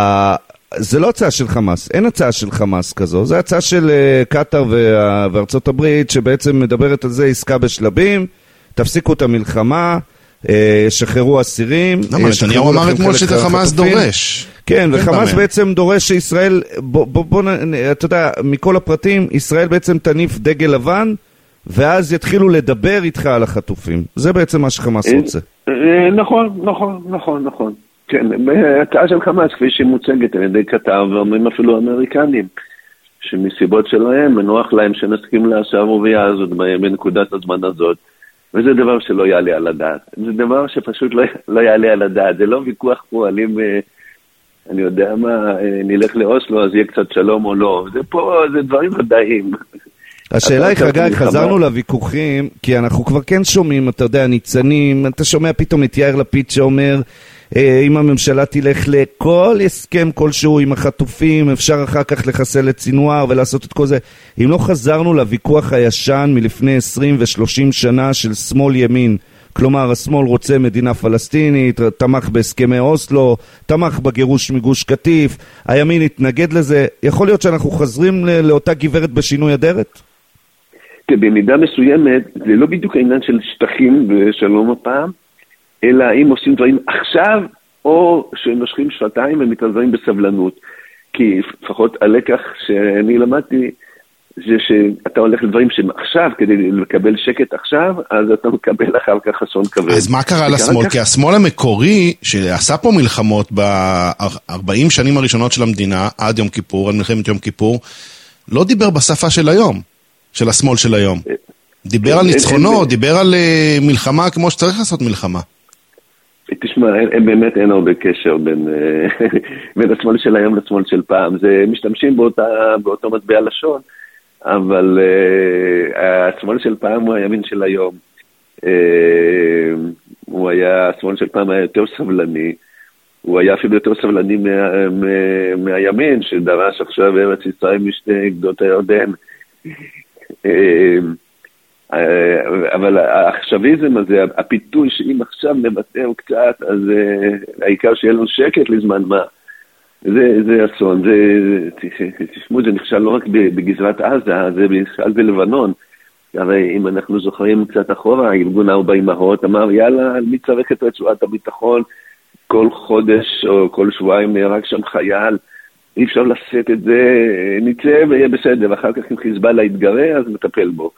זה לא הצעה של חמאס, אין הצעה של חמאס כזו, זה הצעה של קטר וארצות הברית, שבעצם מדברת על זה עסקה בשלבים, תפסיקו את המלחמה, שחררו אסירים. למה, נתניהו אמר אתמול שזה חמאס דורש. כן, וחמאס בעצם דורש שישראל, בוא, אתה יודע, מכל הפרטים, ישראל בעצם תניף דגל לבן, ואז יתחילו לדבר איתך על החטופים. זה בעצם מה שחמאס רוצה. נכון, נכון, נכון, נכון. כן, ההצעה של חמאס, כפי שהיא מוצגת על ידי קטר, ואומרים אפילו אמריקנים, שמסיבות שלהם, מנוח להם שנסכים לשערורייה הזאת בנקודת הזמן הזאת, וזה דבר שלא יעלה על הדעת. זה דבר שפשוט לא, לא יעלה על הדעת. זה לא ויכוח פה על אם, אני יודע מה, נלך לאוסלו, אז יהיה קצת שלום או לא. זה פה, זה דברים ודאיים. השאלה היא, חגי, חזרנו לוויכוחים, כי אנחנו כבר כן שומעים, אתה יודע, ניצנים, אתה שומע פתאום את יאיר לפיד שאומר, אם הממשלה תלך לכל הסכם כלשהו עם החטופים, אפשר אחר כך לחסל את סינואר ולעשות את כל זה. אם לא חזרנו לוויכוח הישן מלפני עשרים ושלושים שנה של שמאל ימין, כלומר השמאל רוצה מדינה פלסטינית, תמך בהסכמי אוסלו, תמך בגירוש מגוש קטיף, הימין התנגד לזה, יכול להיות שאנחנו חזרים לאותה גברת בשינוי אדרת? במידה מסוימת, זה לא בדיוק העניין של שטחים ושלום הפעם, אלא אם עושים דברים עכשיו, או שנושכים שפתיים ומתעזרים בסבלנות. כי לפחות הלקח שאני למדתי, זה שאתה הולך לדברים שהם עכשיו, כדי לקבל שקט עכשיו, אז אתה מקבל אחר כך אסון כבד. אז מה קרה לשמאל? כך... כי השמאל המקורי, שעשה פה מלחמות ב-ארבעים שנים הראשונות של המדינה, עד יום כיפור, עד מלחמת יום כיפור, לא דיבר בשפה של היום, של השמאל של היום. דיבר על ניצחונו, דיבר על מלחמה כמו שצריך לעשות מלחמה. תשמע, הם באמת אין הרבה קשר בין, בין השמאל של היום לשמאל של פעם. זה משתמשים באותה, באותו מטבע לשון, אבל uh, השמאל של פעם הוא הימין של היום. Uh, הוא היה, השמאל של פעם היה יותר סבלני, הוא היה אפילו יותר סבלני מה, מה, מהימין, שדרש עכשיו ארץ ישראל משתי גדות הירדן. Uh, אבל העכשוויזם הזה, הפיתוי שאם עכשיו נבטר קצת, אז העיקר שיהיה לנו שקט לזמן מה. זה, זה אסון, זה, תשמעו, זה נכשל לא רק בגזרת עזה, זה נכשל בלבנון. הרי אם אנחנו זוכרים קצת אחורה, ארגון ארבע אמהות אמר, יאללה, מי צריך את רצועת הביטחון? כל חודש או כל שבועיים נהרג שם חייל, אי אפשר לשאת את זה, נצא ויהיה בסדר, אחר כך אם חיזבאללה יתגרה, אז נטפל בו.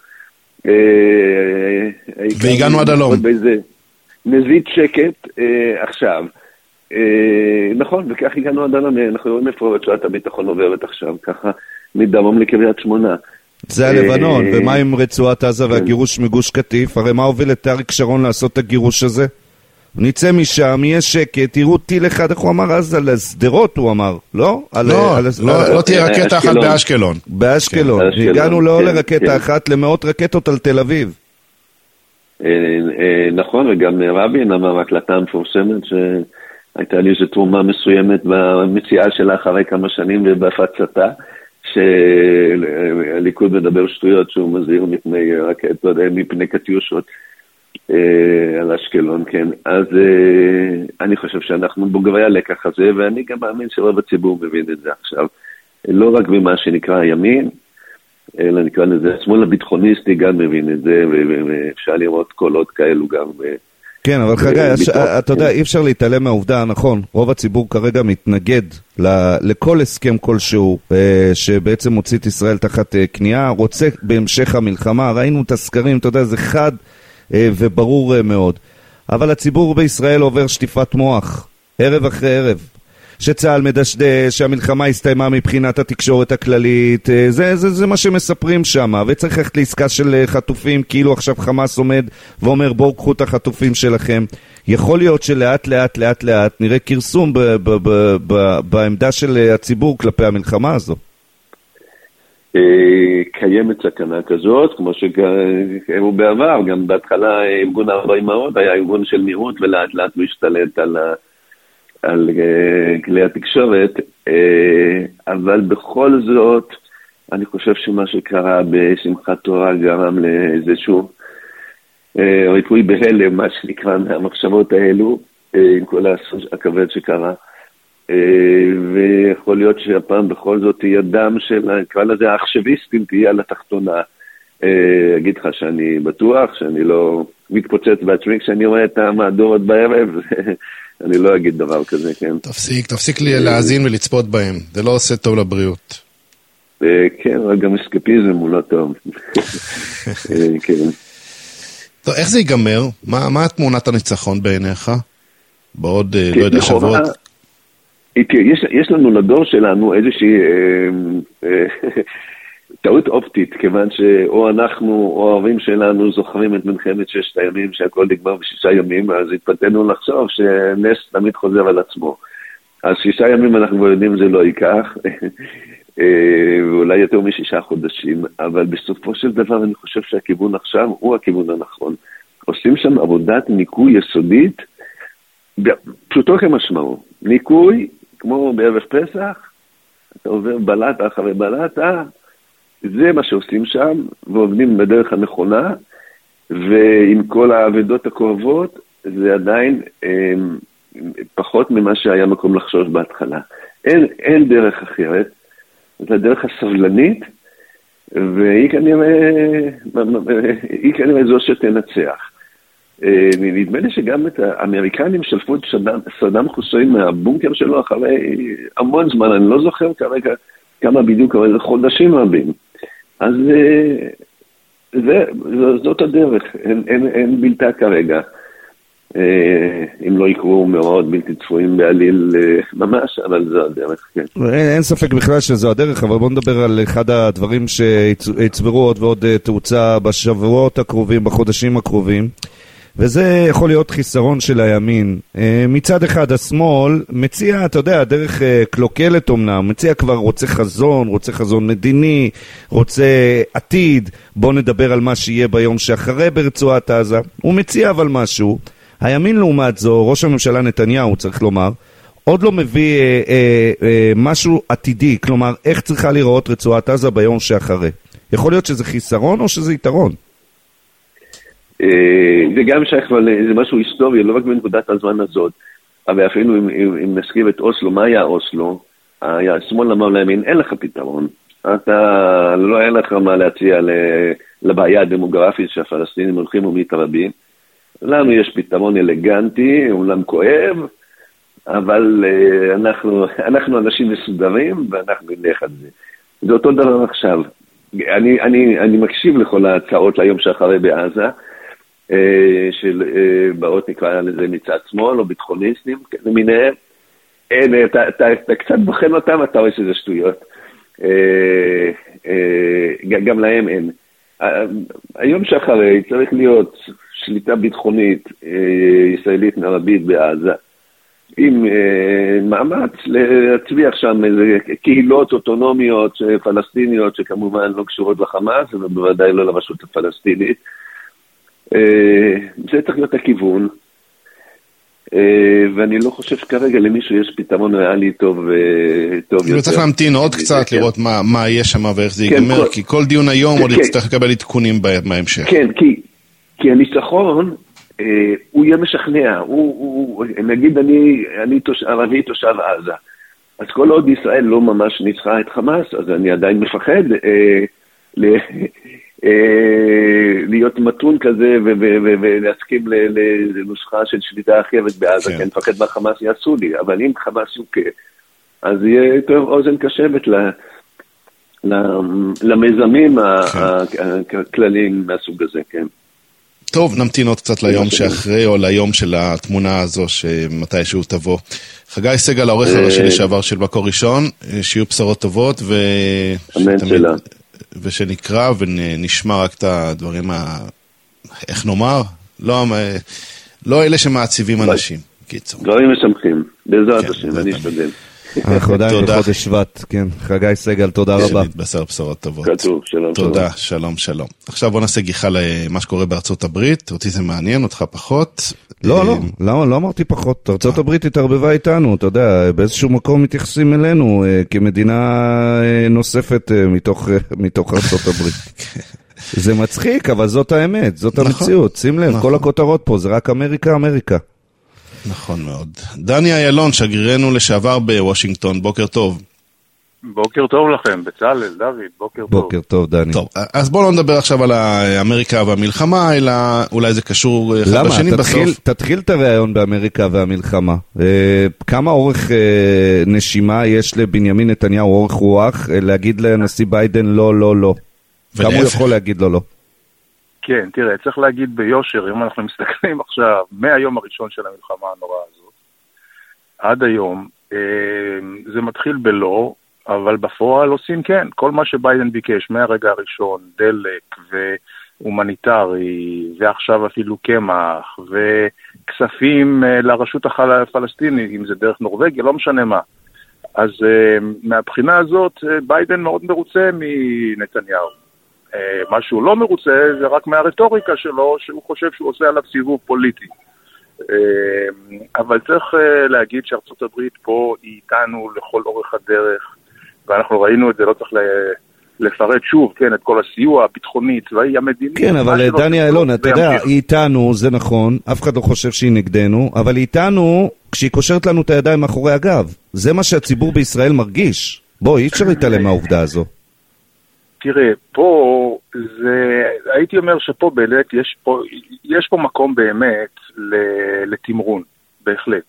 והגענו עד הלום. נזיד שקט עכשיו. נכון, וכך הגענו עד הלום. אנחנו רואים איפה רצועת הביטחון עוברת עכשיו, ככה מדרום לקריית שמונה. זה הלבנון, ומה עם רצועת עזה והגירוש מגוש קטיף? הרי מה הוביל את אריק שרון לעשות את הגירוש הזה? ניצא משם, יהיה שקט, תראו טיל אחד, איך הוא אמר אז? על הסדרות הוא אמר, לא? לא תהיה רקטה אחת באשקלון. באשקלון, הגענו לא לרקטה אחת, למאות רקטות על תל אביב. נכון, וגם רבין אמר הקלטה המפורסמת שהייתה לי איזו תרומה מסוימת במציאה שלה אחרי כמה שנים ובהפצתה, שהליכוד מדבר שטויות שהוא מזהיר מפני רקטות, מפני קטיושות. על אשקלון, כן. אז אני חושב שאנחנו בוגרי הלקח הזה, ואני גם מאמין שרוב הציבור מבין את זה עכשיו. לא רק במה שנקרא הימין, אלא נקרא לזה, השמאל הביטחוניסטי גם מבין את זה, ואפשר לראות קולות כאלו גם. כן, אבל חגי, אתה יודע, אי אפשר להתעלם מהעובדה, נכון, רוב הציבור כרגע מתנגד לכל הסכם כלשהו, שבעצם מוציא את ישראל תחת קנייה, רוצה בהמשך המלחמה, ראינו את הסקרים, אתה יודע, זה חד, וברור מאוד. אבל הציבור בישראל עובר שטיפת מוח, ערב אחרי ערב. שצהל מדשדש, שהמלחמה הסתיימה מבחינת התקשורת הכללית, זה, זה, זה מה שמספרים שם, וצריך ללכת לעסקה של חטופים, כאילו עכשיו חמאס עומד ואומר בואו קחו את החטופים שלכם. יכול להיות שלאט לאט לאט לאט נראה כרסום ב- ב- ב- ב- בעמדה של הציבור כלפי המלחמה הזו. קיימת סכנה כזאת, כמו שקראו בעבר, גם בהתחלה ארגון ארבע אמהות היה ארגון של מיעוט, ולאט לאט משתלט על, על כלי התקשורת, אבל בכל זאת, אני חושב שמה שקרה בשמחת תורה גרם לאיזשהו ריפוי בהלם, מה שנקרא מהמחשבות האלו, עם כל הכבד שקרה. ויכול להיות שהפעם בכל זאת תהיה דם של, קרא לזה האחשביסטים, תהיה על התחתונה. אגיד לך שאני בטוח, שאני לא מתפוצץ בעצמי, כשאני רואה את המהדורות בערב, אני לא אגיד דבר כזה, כן. תפסיק, תפסיק לי להאזין ולצפות בהם, זה לא עושה טוב לבריאות. כן, אבל גם אסקפיזם הוא לא טוב. כן. טוב, איך זה ייגמר? מה, מה תמונת הניצחון בעיניך? בעוד, לא יודע, שבועות? יש, יש לנו לדור שלנו איזושהי אה, אה, טעות אופטית, כיוון שאו אנחנו או ההורים שלנו זוכרים את מלחמת ששת הימים שהכל נגמר בשישה ימים, אז התפתנו לחשוב שנס תמיד חוזר על עצמו. אז שישה ימים אנחנו יודעים זה לא ייקח, ואולי יותר משישה חודשים, אבל בסופו של דבר אני חושב שהכיוון עכשיו הוא הכיוון הנכון. עושים שם עבודת ניקוי יסודית, פשוטו כמשמעו. ניקוי, כמו בערב פסח, אתה עובר בלטה אחרי בלטה, זה מה שעושים שם, ועובדים בדרך הנכונה, ועם כל העבודות הקרובות, זה עדיין אה, פחות ממה שהיה מקום לחשוש בהתחלה. אין, אין דרך אחרת, זו הדרך הסבלנית, והיא כנראה, היא כנראה זו שתנצח. נדמה לי שגם את האמריקנים שלפו את סדאם חוסיין מהבונקר שלו אחרי המון זמן, אני לא זוכר כרגע כמה בדיוק, אבל זה חודשים רבים. אז זה, זאת הדרך, אין, אין, אין בלתה כרגע. אם לא יקרו מאוד בלתי צפויים בעליל ממש, אבל זו הדרך, כן. אין, אין ספק בכלל שזו הדרך, אבל בואו נדבר על אחד הדברים שיצברו עוד ועוד תאוצה בשבועות הקרובים, בחודשים הקרובים. וזה יכול להיות חיסרון של הימין. מצד אחד השמאל מציע, אתה יודע, דרך קלוקלת אומנם, מציע כבר רוצה חזון, רוצה חזון מדיני, רוצה עתיד, בוא נדבר על מה שיהיה ביום שאחרי ברצועת עזה. הוא מציע אבל משהו. הימין לעומת זו, ראש הממשלה נתניהו צריך לומר, עוד לא מביא אה, אה, אה, משהו עתידי, כלומר איך צריכה לראות רצועת עזה ביום שאחרי. יכול להיות שזה חיסרון או שזה יתרון? זה גם שייך, זה משהו היסטורי, לא רק בנקודת הזמן הזאת, אבל אפילו אם, אם, אם נזכיר את אוסלו, מה היה אוסלו? היה שמאל אמר לימין, אין לך פתרון. אתה, לא אין לך מה להציע לבעיה הדמוגרפית שהפלסטינים הולכים ומתרבים. לנו יש פתרון אלגנטי, אולם כואב, אבל אנחנו, אנחנו אנשים מסודרים, ואנחנו נלך על זה. זה אותו דבר עכשיו. אני, אני, אני מקשיב לכל ההצעות ליום שאחרי בעזה, של באות נקרא לזה מצד שמאל או ביטחוניסטים למיניהם, אתה, אתה, אתה קצת בוחן אותם, אתה רואה שזה שטויות, גם להם אין. היום שאחרי צריך להיות שליטה ביטחונית ישראלית מערבית בעזה, עם מאמץ להצביח שם איזה קהילות אוטונומיות פלסטיניות שכמובן לא קשורות לחמאס ובוודאי לא לרשות הפלסטינית. זה צריך להיות הכיוון, ואני לא חושב שכרגע למישהו יש פתרון ריאלי טוב יותר. צריך להמתין עוד קצת לראות מה יהיה שם ואיך זה ייגמר, כי כל דיון היום עוד יצטרך לקבל עדכונים בהמשך. כן, כי הניצחון הוא יהיה משכנע, נגיד אני ערבי תושב עזה, אז כל עוד ישראל לא ממש ניצחה את חמאס, אז אני עדיין מפחד להיות מתון כזה ולהסכים לנוסחה של שליטה אחרת בעזה, כי אני מפחד מה חמאס יעשו לי, אבל אם חמאס יוקה, אז יהיה יותר אוזן קשבת למיזמים הכלליים מהסוג הזה, כן. טוב, נמתין עוד קצת ליום שאחרי, או ליום של התמונה הזו, שמתישהו תבוא. חגי סגל, העורך הראשי לשעבר של מקור ראשון, שיהיו בשורות טובות, ושנקרא ונשמע רק את הדברים, איך נאמר? לא אלה שמעציבים אנשים, קיצור. דברים משמחים, בעזרת השם, אני אשתדל. אנחנו עדיין בחודש שבט, כן. חגי סגל, תודה רבה. שנתבשר בשורות טובות. כתוב, שלום. תודה, שלום, שלום. עכשיו בוא נעשה גיחה למה שקורה בארצות הברית. אותי זה מעניין, אותך פחות. לא, לא, לא, לא אמרתי פחות. ארצות הברית התערבבה איתנו, אתה יודע, באיזשהו מקום מתייחסים אלינו כמדינה נוספת מתוך ארצות הברית. זה מצחיק, אבל זאת האמת, זאת המציאות. שים לב, כל הכותרות פה, זה רק אמריקה, אמריקה. נכון מאוד. דני איילון, שגרירנו לשעבר בוושינגטון, בוקר טוב. בוקר טוב לכם, בצלאל, דוד, בוקר טוב. בוקר טוב, דני. טוב, אז בואו לא נדבר עכשיו על אמריקה והמלחמה, אלא אולי זה קשור אחד בשני בסוף. למה? תתחיל את הרעיון באמריקה והמלחמה. כמה אורך נשימה יש לבנימין נתניהו, אורך רוח, להגיד לנשיא ביידן לא, לא, לא. כמה הוא יכול להגיד לו לא? כן, תראה, צריך להגיד ביושר, אם אנחנו מסתכלים עכשיו, מהיום הראשון של המלחמה הנוראה הזאת, עד היום, זה מתחיל בלא, אבל בפועל עושים כן. כל מה שביידן ביקש מהרגע הראשון, דלק והומניטרי, ועכשיו אפילו קמח, וכספים לרשות הפלסטינית, אם זה דרך נורווגיה, לא משנה מה. אז מהבחינה הזאת, ביידן מאוד מרוצה מנתניהו. מה שהוא לא מרוצה זה רק מהרטוריקה שלו, שהוא חושב שהוא עושה עליו סיבוב פוליטי. אבל צריך להגיד שארצות הברית פה היא איתנו לכל אורך הדרך, ואנחנו ראינו את זה, לא צריך לפרט שוב, כן, את כל הסיוע הביטחוני, צבאי, המדיני. כן, אבל דני איילון, אתה יודע, היא איתנו, זה נכון, אף אחד לא חושב שהיא נגדנו, אבל היא איתנו כשהיא קושרת לנו את הידיים מאחורי הגב. זה מה שהציבור בישראל מרגיש. בוא, אי אפשר להתעלם מהעובדה הזו. תראה, פה, זה, הייתי אומר שפה באמת יש פה, יש פה מקום באמת לתמרון, בהחלט.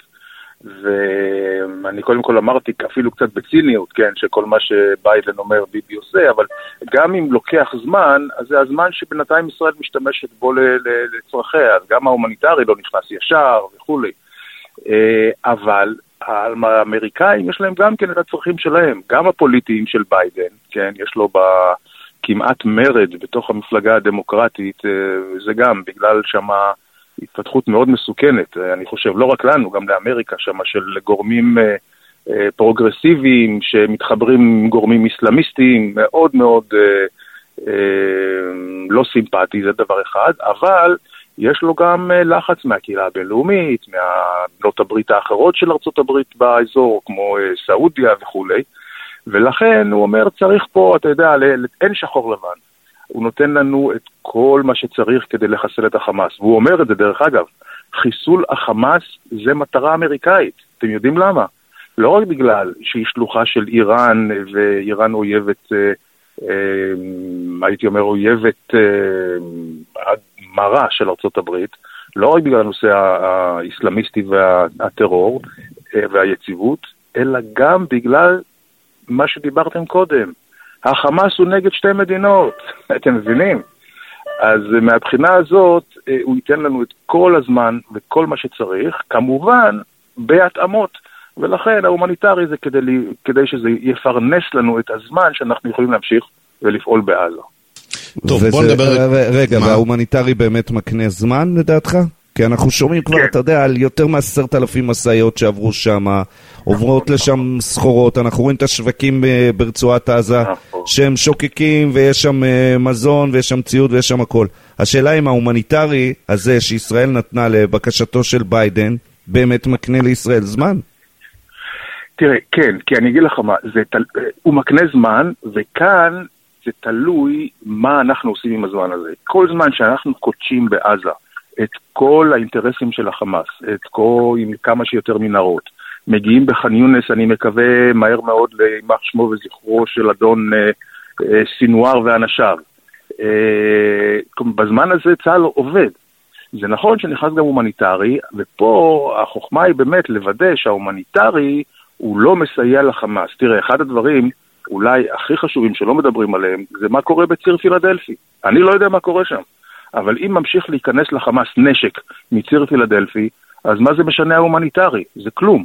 ואני קודם כל אמרתי, אפילו קצת בציניות, כן, שכל מה שביידן אומר ביבי עושה, אבל גם אם לוקח זמן, אז זה הזמן שבינתיים ישראל משתמשת בו לצרכיה, אז גם ההומניטרי לא נכנס ישר וכו'. אבל האמריקאים יש להם גם כן את הצרכים שלהם, גם הפוליטיים של ביידן, כן, יש לו כמעט מרד בתוך המפלגה הדמוקרטית, זה גם בגלל שמה התפתחות מאוד מסוכנת, אני חושב, לא רק לנו, גם לאמריקה שמה של גורמים פרוגרסיביים שמתחברים עם גורמים איסלאמיסטיים, מאוד מאוד לא סימפטי, זה דבר אחד, אבל יש לו גם לחץ מהקהילה הבינלאומית, מהבנות הברית האחרות של ארצות הברית באזור, כמו סעודיה וכו'. ולכן הוא אומר, צריך פה, אתה יודע, אין שחור לבן. הוא נותן לנו את כל מה שצריך כדי לחסל את החמאס. והוא אומר את זה דרך אגב, חיסול החמאס זה מטרה אמריקאית. אתם יודעים למה? לא רק בגלל שהיא שלוחה של איראן, ואיראן אויבת, הייתי אומר, אויבת מרה של ארצות הברית, לא רק בגלל הנושא האסלאמיסטי והטרור והיציבות, אלא גם בגלל מה שדיברתם קודם. החמאס הוא נגד שתי מדינות, אתם מבינים? אז מהבחינה הזאת הוא ייתן לנו את כל הזמן וכל מה שצריך, כמובן בהתאמות, ולכן ההומניטרי זה כדי, כדי שזה יפרנס לנו את הזמן שאנחנו יכולים להמשיך ולפעול בעזה. טוב, בוא נדבר... רגע, וההומניטרי באמת מקנה זמן לדעתך? כי אנחנו שומעים כבר, אתה יודע, על יותר מעשרת אלפים מסעיות שעברו שם, עוברות לשם סחורות, אנחנו רואים את השווקים ברצועת עזה, שהם שוקקים ויש שם מזון ויש שם ציוד ויש שם הכל. השאלה אם ההומניטרי הזה שישראל נתנה לבקשתו של ביידן, באמת מקנה לישראל זמן? תראה, כן, כי אני אגיד לך מה, זה, הוא מקנה זמן, וכאן זה תלוי מה אנחנו עושים עם הזמן הזה. כל זמן שאנחנו קודשים בעזה את כל האינטרסים של החמאס, את כל, עם כמה שיותר מנהרות, מגיעים בח'אן יונס, אני מקווה מהר מאוד לימח שמו וזכרו של אדון אה, אה, סינואר ואנשיו. אה, בזמן הזה צה"ל עובד. זה נכון שנכנס גם הומניטרי, ופה החוכמה היא באמת לוודא שההומניטרי הוא לא מסייע לחמאס. תראה, אחד הדברים אולי הכי חשובים שלא מדברים עליהם, זה מה קורה בציר פילדלפי. אני לא יודע מה קורה שם. אבל אם ממשיך להיכנס לחמאס נשק מציר פילדלפי, אז מה זה משנה ההומניטרי? זה כלום.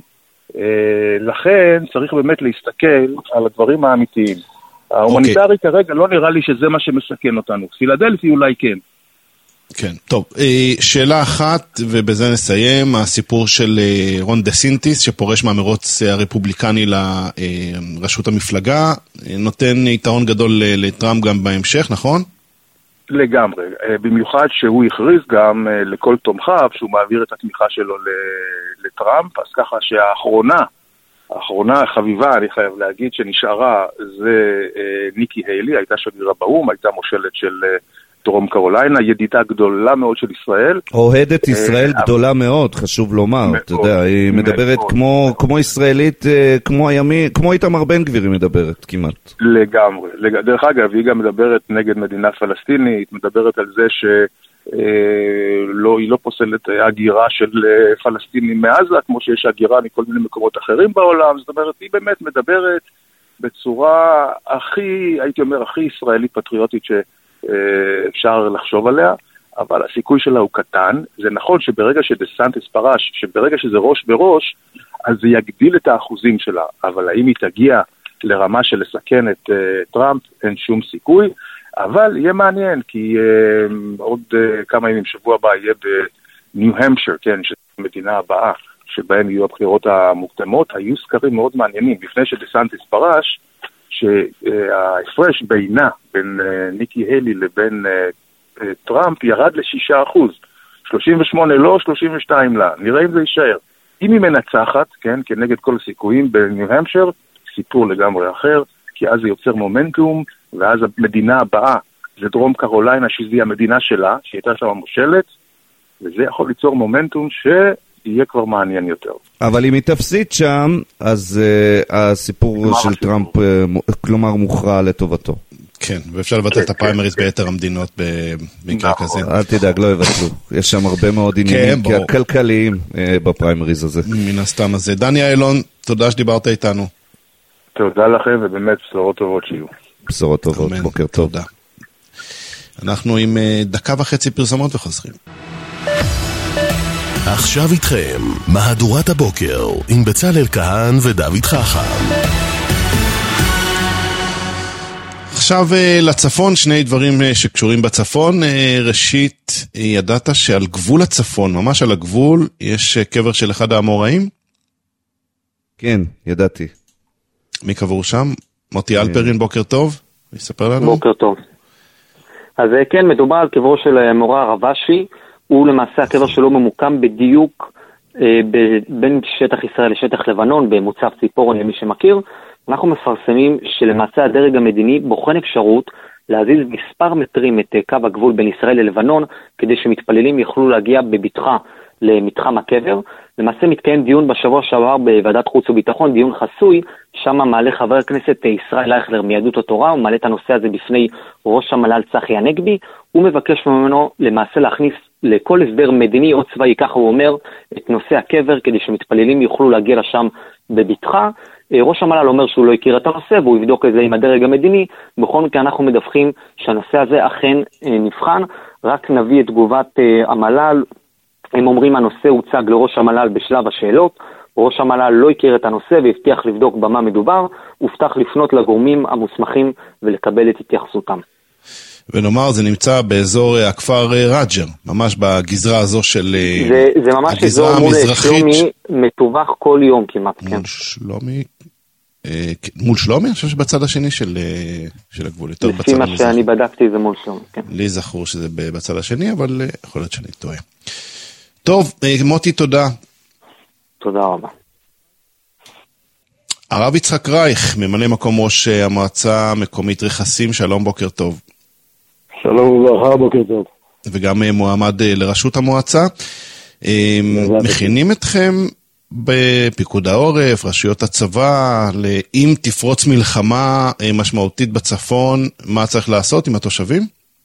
לכן צריך באמת להסתכל על הדברים האמיתיים. ההומניטרי כרגע לא נראה לי שזה מה שמסכן אותנו. פילדלפי אולי כן. כן, טוב. שאלה אחת, ובזה נסיים, הסיפור של רון דה סנטיס, שפורש מהמרוץ הרפובליקני לראשות המפלגה, נותן יתרון גדול לטראמפ גם בהמשך, נכון? לגמרי. במיוחד שהוא הכריז גם לכל תומכיו, שהוא מעביר את התמיכה שלו לטראמפ, אז ככה שהאחרונה, האחרונה החביבה, אני חייב להגיד, שנשארה, זה ניקי היילי, הייתה שגרירה באו"ם, הייתה מושלת של דרום קרוליינה, ידידה גדולה מאוד של ישראל. אוהדת ישראל גדולה מאוד, חשוב לומר, אתה יודע, היא מדברת כמו ישראלית, כמו איתמר בן גביר היא מדברת כמעט. לגמרי. דרך אגב, היא גם מדברת נגד מדינה פלסטינית, מדברת על זה שהיא לא פוסלת הגירה של פלסטינים מעזה, כמו שיש הגירה מכל מיני מקומות אחרים בעולם, זאת אומרת, היא באמת מדברת בצורה הכי, הייתי אומר, הכי ישראלית פטריוטית ש אפשר לחשוב עליה, אבל הסיכוי שלה הוא קטן. זה נכון שברגע שדה סנטיס פרש, שברגע שזה ראש בראש, אז זה יגדיל את האחוזים שלה, אבל האם היא תגיע לרמה של לסכן את uh, טראמפ, אין שום סיכוי, אבל יהיה מעניין, כי uh, עוד uh, כמה ימים, שבוע הבא יהיה בניו המפשר, כן, שזו המדינה הבאה, שבהם יהיו הבחירות המוקדמות, היו סקרים מאוד מעניינים, לפני שדה סנטיס פרש, שההפרש בינה, בין ניקי היילי לבין טראמפ, ירד לשישה אחוז. שלושים ושמונה לא, שלושים ושתיים לא. נראה אם זה יישאר. אם היא מנצחת, כן, כנגד כל הסיכויים בניו המפשר, סיפור לגמרי אחר, כי אז זה יוצר מומנטום, ואז המדינה הבאה, זה דרום קרוליינה, שהיא המדינה שלה, שהייתה שם מושלת, וזה יכול ליצור מומנטום ש... יהיה כבר מעניין יותר. אבל אם היא תפסיד שם, אז uh, הסיפור של הסיפור. טראמפ, uh, כלומר, מוכרע לטובתו. כן, ואפשר לבטל את הפריימריז ביתר המדינות במקרה כזה. אל תדאג, לא יבטלו. יש שם הרבה מאוד עניינים כלכליים uh, בפריימריז הזה. מן הסתם הזה. דני אילון, תודה שדיברת איתנו. תודה לכם, ובאמת בשורות טובות שיהיו. בשורות טובות, בוקר טוב. תודה. אנחנו עם uh, דקה וחצי פרסומות וחוזרים. עכשיו איתכם, מהדורת הבוקר, עם בצלאל כהן ודוד חכם. עכשיו לצפון, שני דברים שקשורים בצפון. ראשית, ידעת שעל גבול הצפון, ממש על הגבול, יש קבר של אחד האמוראים? כן, ידעתי. מי קבור שם? מוטי אלפרין, בוקר טוב. יספר לנו. בוקר טוב. אז כן, מדובר על קברו של אמורא רבשי. הוא למעשה הקבר שלו ממוקם בדיוק אה, בין שטח ישראל לשטח לבנון, במוצב ציפורן למי שמכיר. אנחנו מפרסמים שלמעשה הדרג המדיני בוחן אפשרות להזיז מספר מטרים את קו הגבול בין ישראל ללבנון, כדי שמתפללים יוכלו להגיע בבטחה למתחם הקבר. למעשה מתקיים דיון בשבוע שעבר בוועדת חוץ וביטחון, דיון חסוי, שם מעלה חבר הכנסת ישראל אייכלר מיהדות התורה, הוא מעלה את הנושא הזה בפני ראש המל"ל צחי הנגבי, הוא מבקש ממנו למעשה להכניס לכל הסדר מדיני או צבאי, ככה הוא אומר, את נושא הקבר, כדי שמתפללים יוכלו להגיע לשם בבטחה. ראש המל"ל אומר שהוא לא הכיר את הנושא, והוא יבדוק את זה עם הדרג המדיני. בכל מקרה אנחנו מדווחים שהנושא הזה אכן נבחן. רק נביא את תגובת המל"ל. הם אומרים הנושא הוצג לראש המל"ל בשלב השאלות. ראש המל"ל לא הכיר את הנושא והבטיח לבדוק במה מדובר. הובטח לפנות לגורמים המוסמכים ולקבל את התייחסותם. ונאמר, זה נמצא באזור הכפר רג'ר, ממש בגזרה הזו של זה, זה ממש אזור מול שלומי, מטווח כל יום כמעט, מול כן. שלומי, אה, מול שלומי? אני חושב שבצד השני של, של הגבול, יותר בצד המזרחי. לפי מה שאני בדקתי זה מול שלומי, כן. לי זכור שזה בצד השני, אבל יכול להיות שאני טועה. טוב, מוטי, תודה. תודה רבה. הרב יצחק רייך, ממלא מקום ראש המועצה המקומית רכסים, שלום, בוקר טוב. שלום וברכה, בוקר טוב. וגם מועמד לראשות המועצה. מכינים אתכם בפיקוד העורף, רשויות הצבא, אם תפרוץ מלחמה משמעותית בצפון, מה צריך לעשות עם התושבים?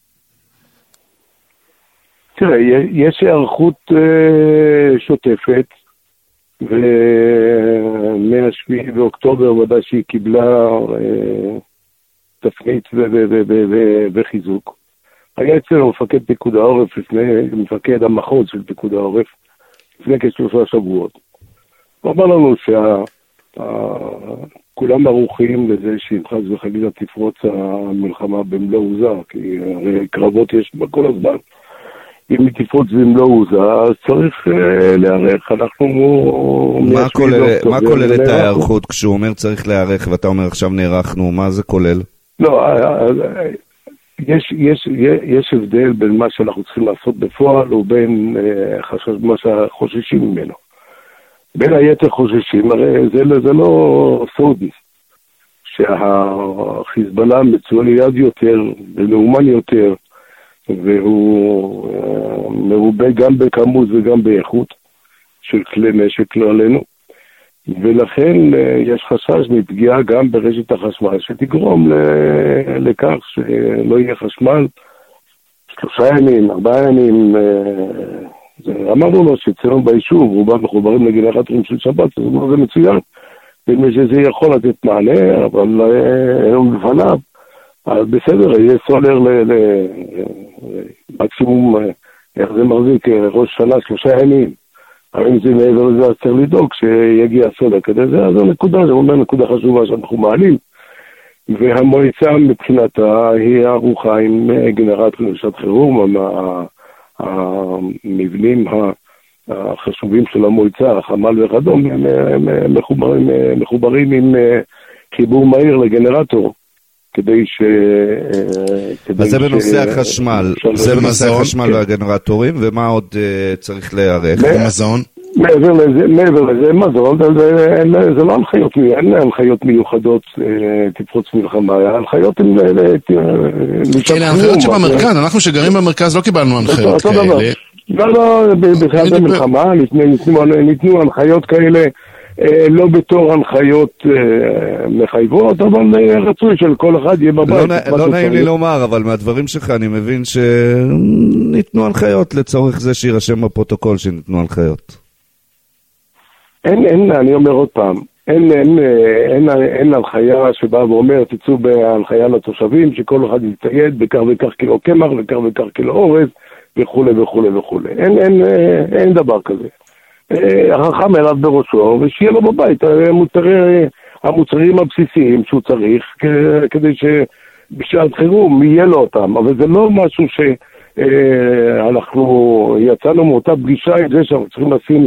תראה, יש הערכות שוטפת, ומהשביעי באוקטובר ודאי שהיא קיבלה תפנית וחיזוק. היה אצלנו מפקד פיקוד העורף, לפני, מפקד המחוז של פיקוד העורף, לפני כשלושה שבועות. הוא אמר לנו שכולם ערוכים לזה שאם חס וחלילה תפרוץ המלחמה במלוא עוזה, כי הרי קרבות יש כל הזמן. אם היא תפרוץ במלוא עוזה, אז צריך uh, להיערך. אנחנו... מה כולל, מה כולל את ההיערכות כשהוא אומר צריך להיערך, ואתה אומר עכשיו נערכנו, מה זה כולל? לא, יש, יש, יש הבדל בין מה שאנחנו צריכים לעשות בפועל, ובין uh, חשש, מה שחוששים ממנו. בין היתר חוששים, הרי זה, זה לא סודי, שהחיזבאללה מצוי ליד יותר, ומאומן יותר, והוא uh, מרובה גם בכמות וגם באיכות של כלי נשק לא עלינו, ולכן uh, יש חשש מפגיעה גם ברשת החשמל, שתגרום ל- לכך שלא יהיה חשמל שלושה ימים, ארבעה ימים. uh, אמרנו לו שאצלנו ביישוב רובם מחוברים לגנרטורים של שבת, אז זה מצוין, שזה יכול לתת מענה, אבל היום בפניו, אז בסדר, יהיה סולר למקסימום, איך זה מחזיק, ראש שנה, שלושה ימים. אבל אם זה מעבר לזה, אז צריך לדאוג שיגיע סולר כדי זה, אז הנקודה, זה אומר נקודה חשובה שאנחנו מעלים. והמועצה מבחינתה היא ערוכה עם גנרטורים לשעת חירום, המבנים החשובים של המועצה, החמ"ל וכדומה, הם מחוברים, מחוברים עם חיבור מהיר לגנרטור. כדי ש... אז זה בנושא החשמל, זה בנושא החשמל והגנרטורים, ומה עוד צריך להיערך? מזון? מעבר לזה, מעבר לזה, מזון, זה לא הנחיות, אין הנחיות מיוחדות תפרוץ מלחמה, ההנחיות הן... אלה הנחיות שבמרכז, אנחנו שגרים במרכז לא קיבלנו הנחיות כאלה. לא, לא, בכלל במלחמה, ניתנו הנחיות כאלה, לא בתור הנחיות מחייבות, אבל רצוי של כל אחד יהיה בבית. לא נעים לי לומר, אבל מהדברים שלך אני מבין שניתנו הנחיות לצורך זה שירשם בפרוטוקול שניתנו הנחיות. אין, אין, אני אומר עוד פעם, אין, אין, אין, אין הנחיה שבאה ואומר, תצאו בהנחיה לתושבים, שכל אחד יצטייד בכך וכך קילו קמח וכך וכך קילו אורז וכו' וכו' וכו'. אין, אין, אין דבר כזה. החכם אליו בראשו, ושיהיה לו בבית המוצרי, המוצרים הבסיסיים שהוא צריך, כדי שבשעת חירום יהיה לו אותם. אבל זה לא משהו שאנחנו יצאנו מאותה פגישה עם זה שאנחנו צריכים לשים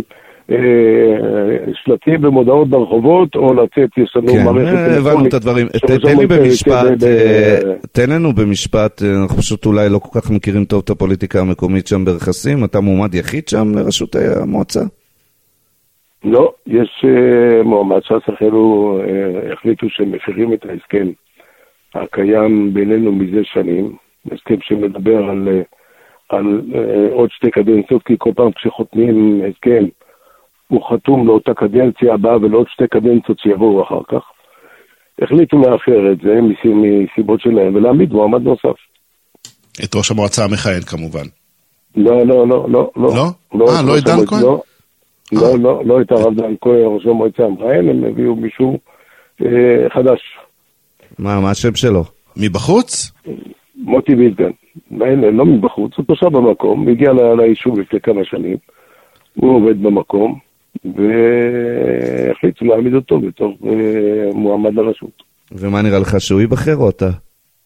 שלטים ומודעות ברחובות, או לצאת, יש לנו מערכת... כן, הבנו את הדברים. תן לי במשפט, תן לנו במשפט, אנחנו פשוט אולי לא כל כך מכירים טוב את הפוליטיקה המקומית שם ברכסים, אתה מועמד יחיד שם לראשות המועצה? לא, יש uh, מועמד שהסחלו uh, החליטו שהם מפירים את ההסכם הקיים בינינו מזה שנים, הסכם שמדבר על, uh, על uh, עוד שתי קדנציות, כי כל פעם כשחותמים הסכם הוא חתום לאותה קדנציה הבאה ולעוד שתי קדנציות שיבואו אחר כך. החליטו להפר את זה מסיבות שלהם ולהעמיד מועמד נוסף. את ראש המועצה המכהן כמובן. לא, לא, לא, לא. לא? אה, לא את דן כהן? לא. לא, לא, לא את הרב דן כהן, ראש המועצה המכהן, הם הביאו מישהו אה, חדש. מה, מה השם שלו? מבחוץ? מוטי ויסגן. לא מבחוץ, הוא תושב במקום, הגיע ליישוב לפני כמה שנים, הוא עובד במקום, והחליטו להעמיד אותו בתור אה, מועמד לרשות. ומה נראה לך, שהוא ייבחר או אתה?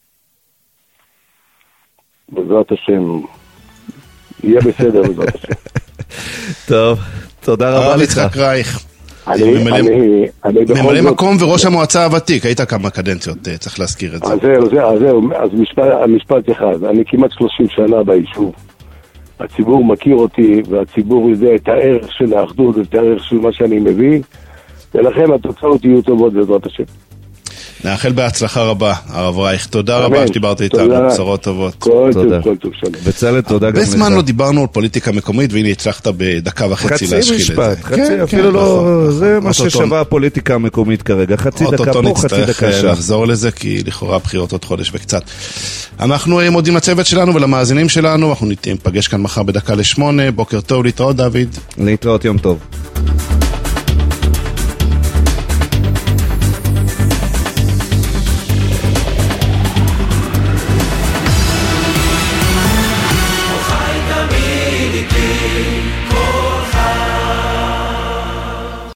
בעזרת השם, יהיה בסדר בעזרת השם. טוב, תודה רבה לך. הרב יצחק רייך, ממלא מקום וראש המועצה הוותיק, היית כמה קדנציות, צריך להזכיר את זה. אז זהו, זהו, זהו, אז המשפט אחד, אני כמעט שלושים שנה ביישוב, הציבור מכיר אותי, והציבור יודע את הערך של האחדות, את הערך של מה שאני מביא, ולכן התוצאות יהיו טובות בעזרת השם. נאחל בהצלחה רבה, הרב רייך. תודה רבה שדיברת איתנו, בשורות טובות. כל טוב, כל טוב, שלום. בצלאל, תודה גם לך. בזמן לא דיברנו על פוליטיקה מקומית, והנה הצלחת בדקה וחצי להשחיל את זה. חצי משפט, אפילו לא, זה מה ששווה הפוליטיקה המקומית כרגע. חצי דקה פה, חצי דקה שם. נצטרך לחזור לזה, כי לכאורה הבחירות עוד חודש וקצת. אנחנו מודים לצוות שלנו ולמאזינים שלנו, אנחנו ניפגש כאן מחר בדקה לשמונה. בוקר טוב, להתראות דוד. להתראות, יום טוב.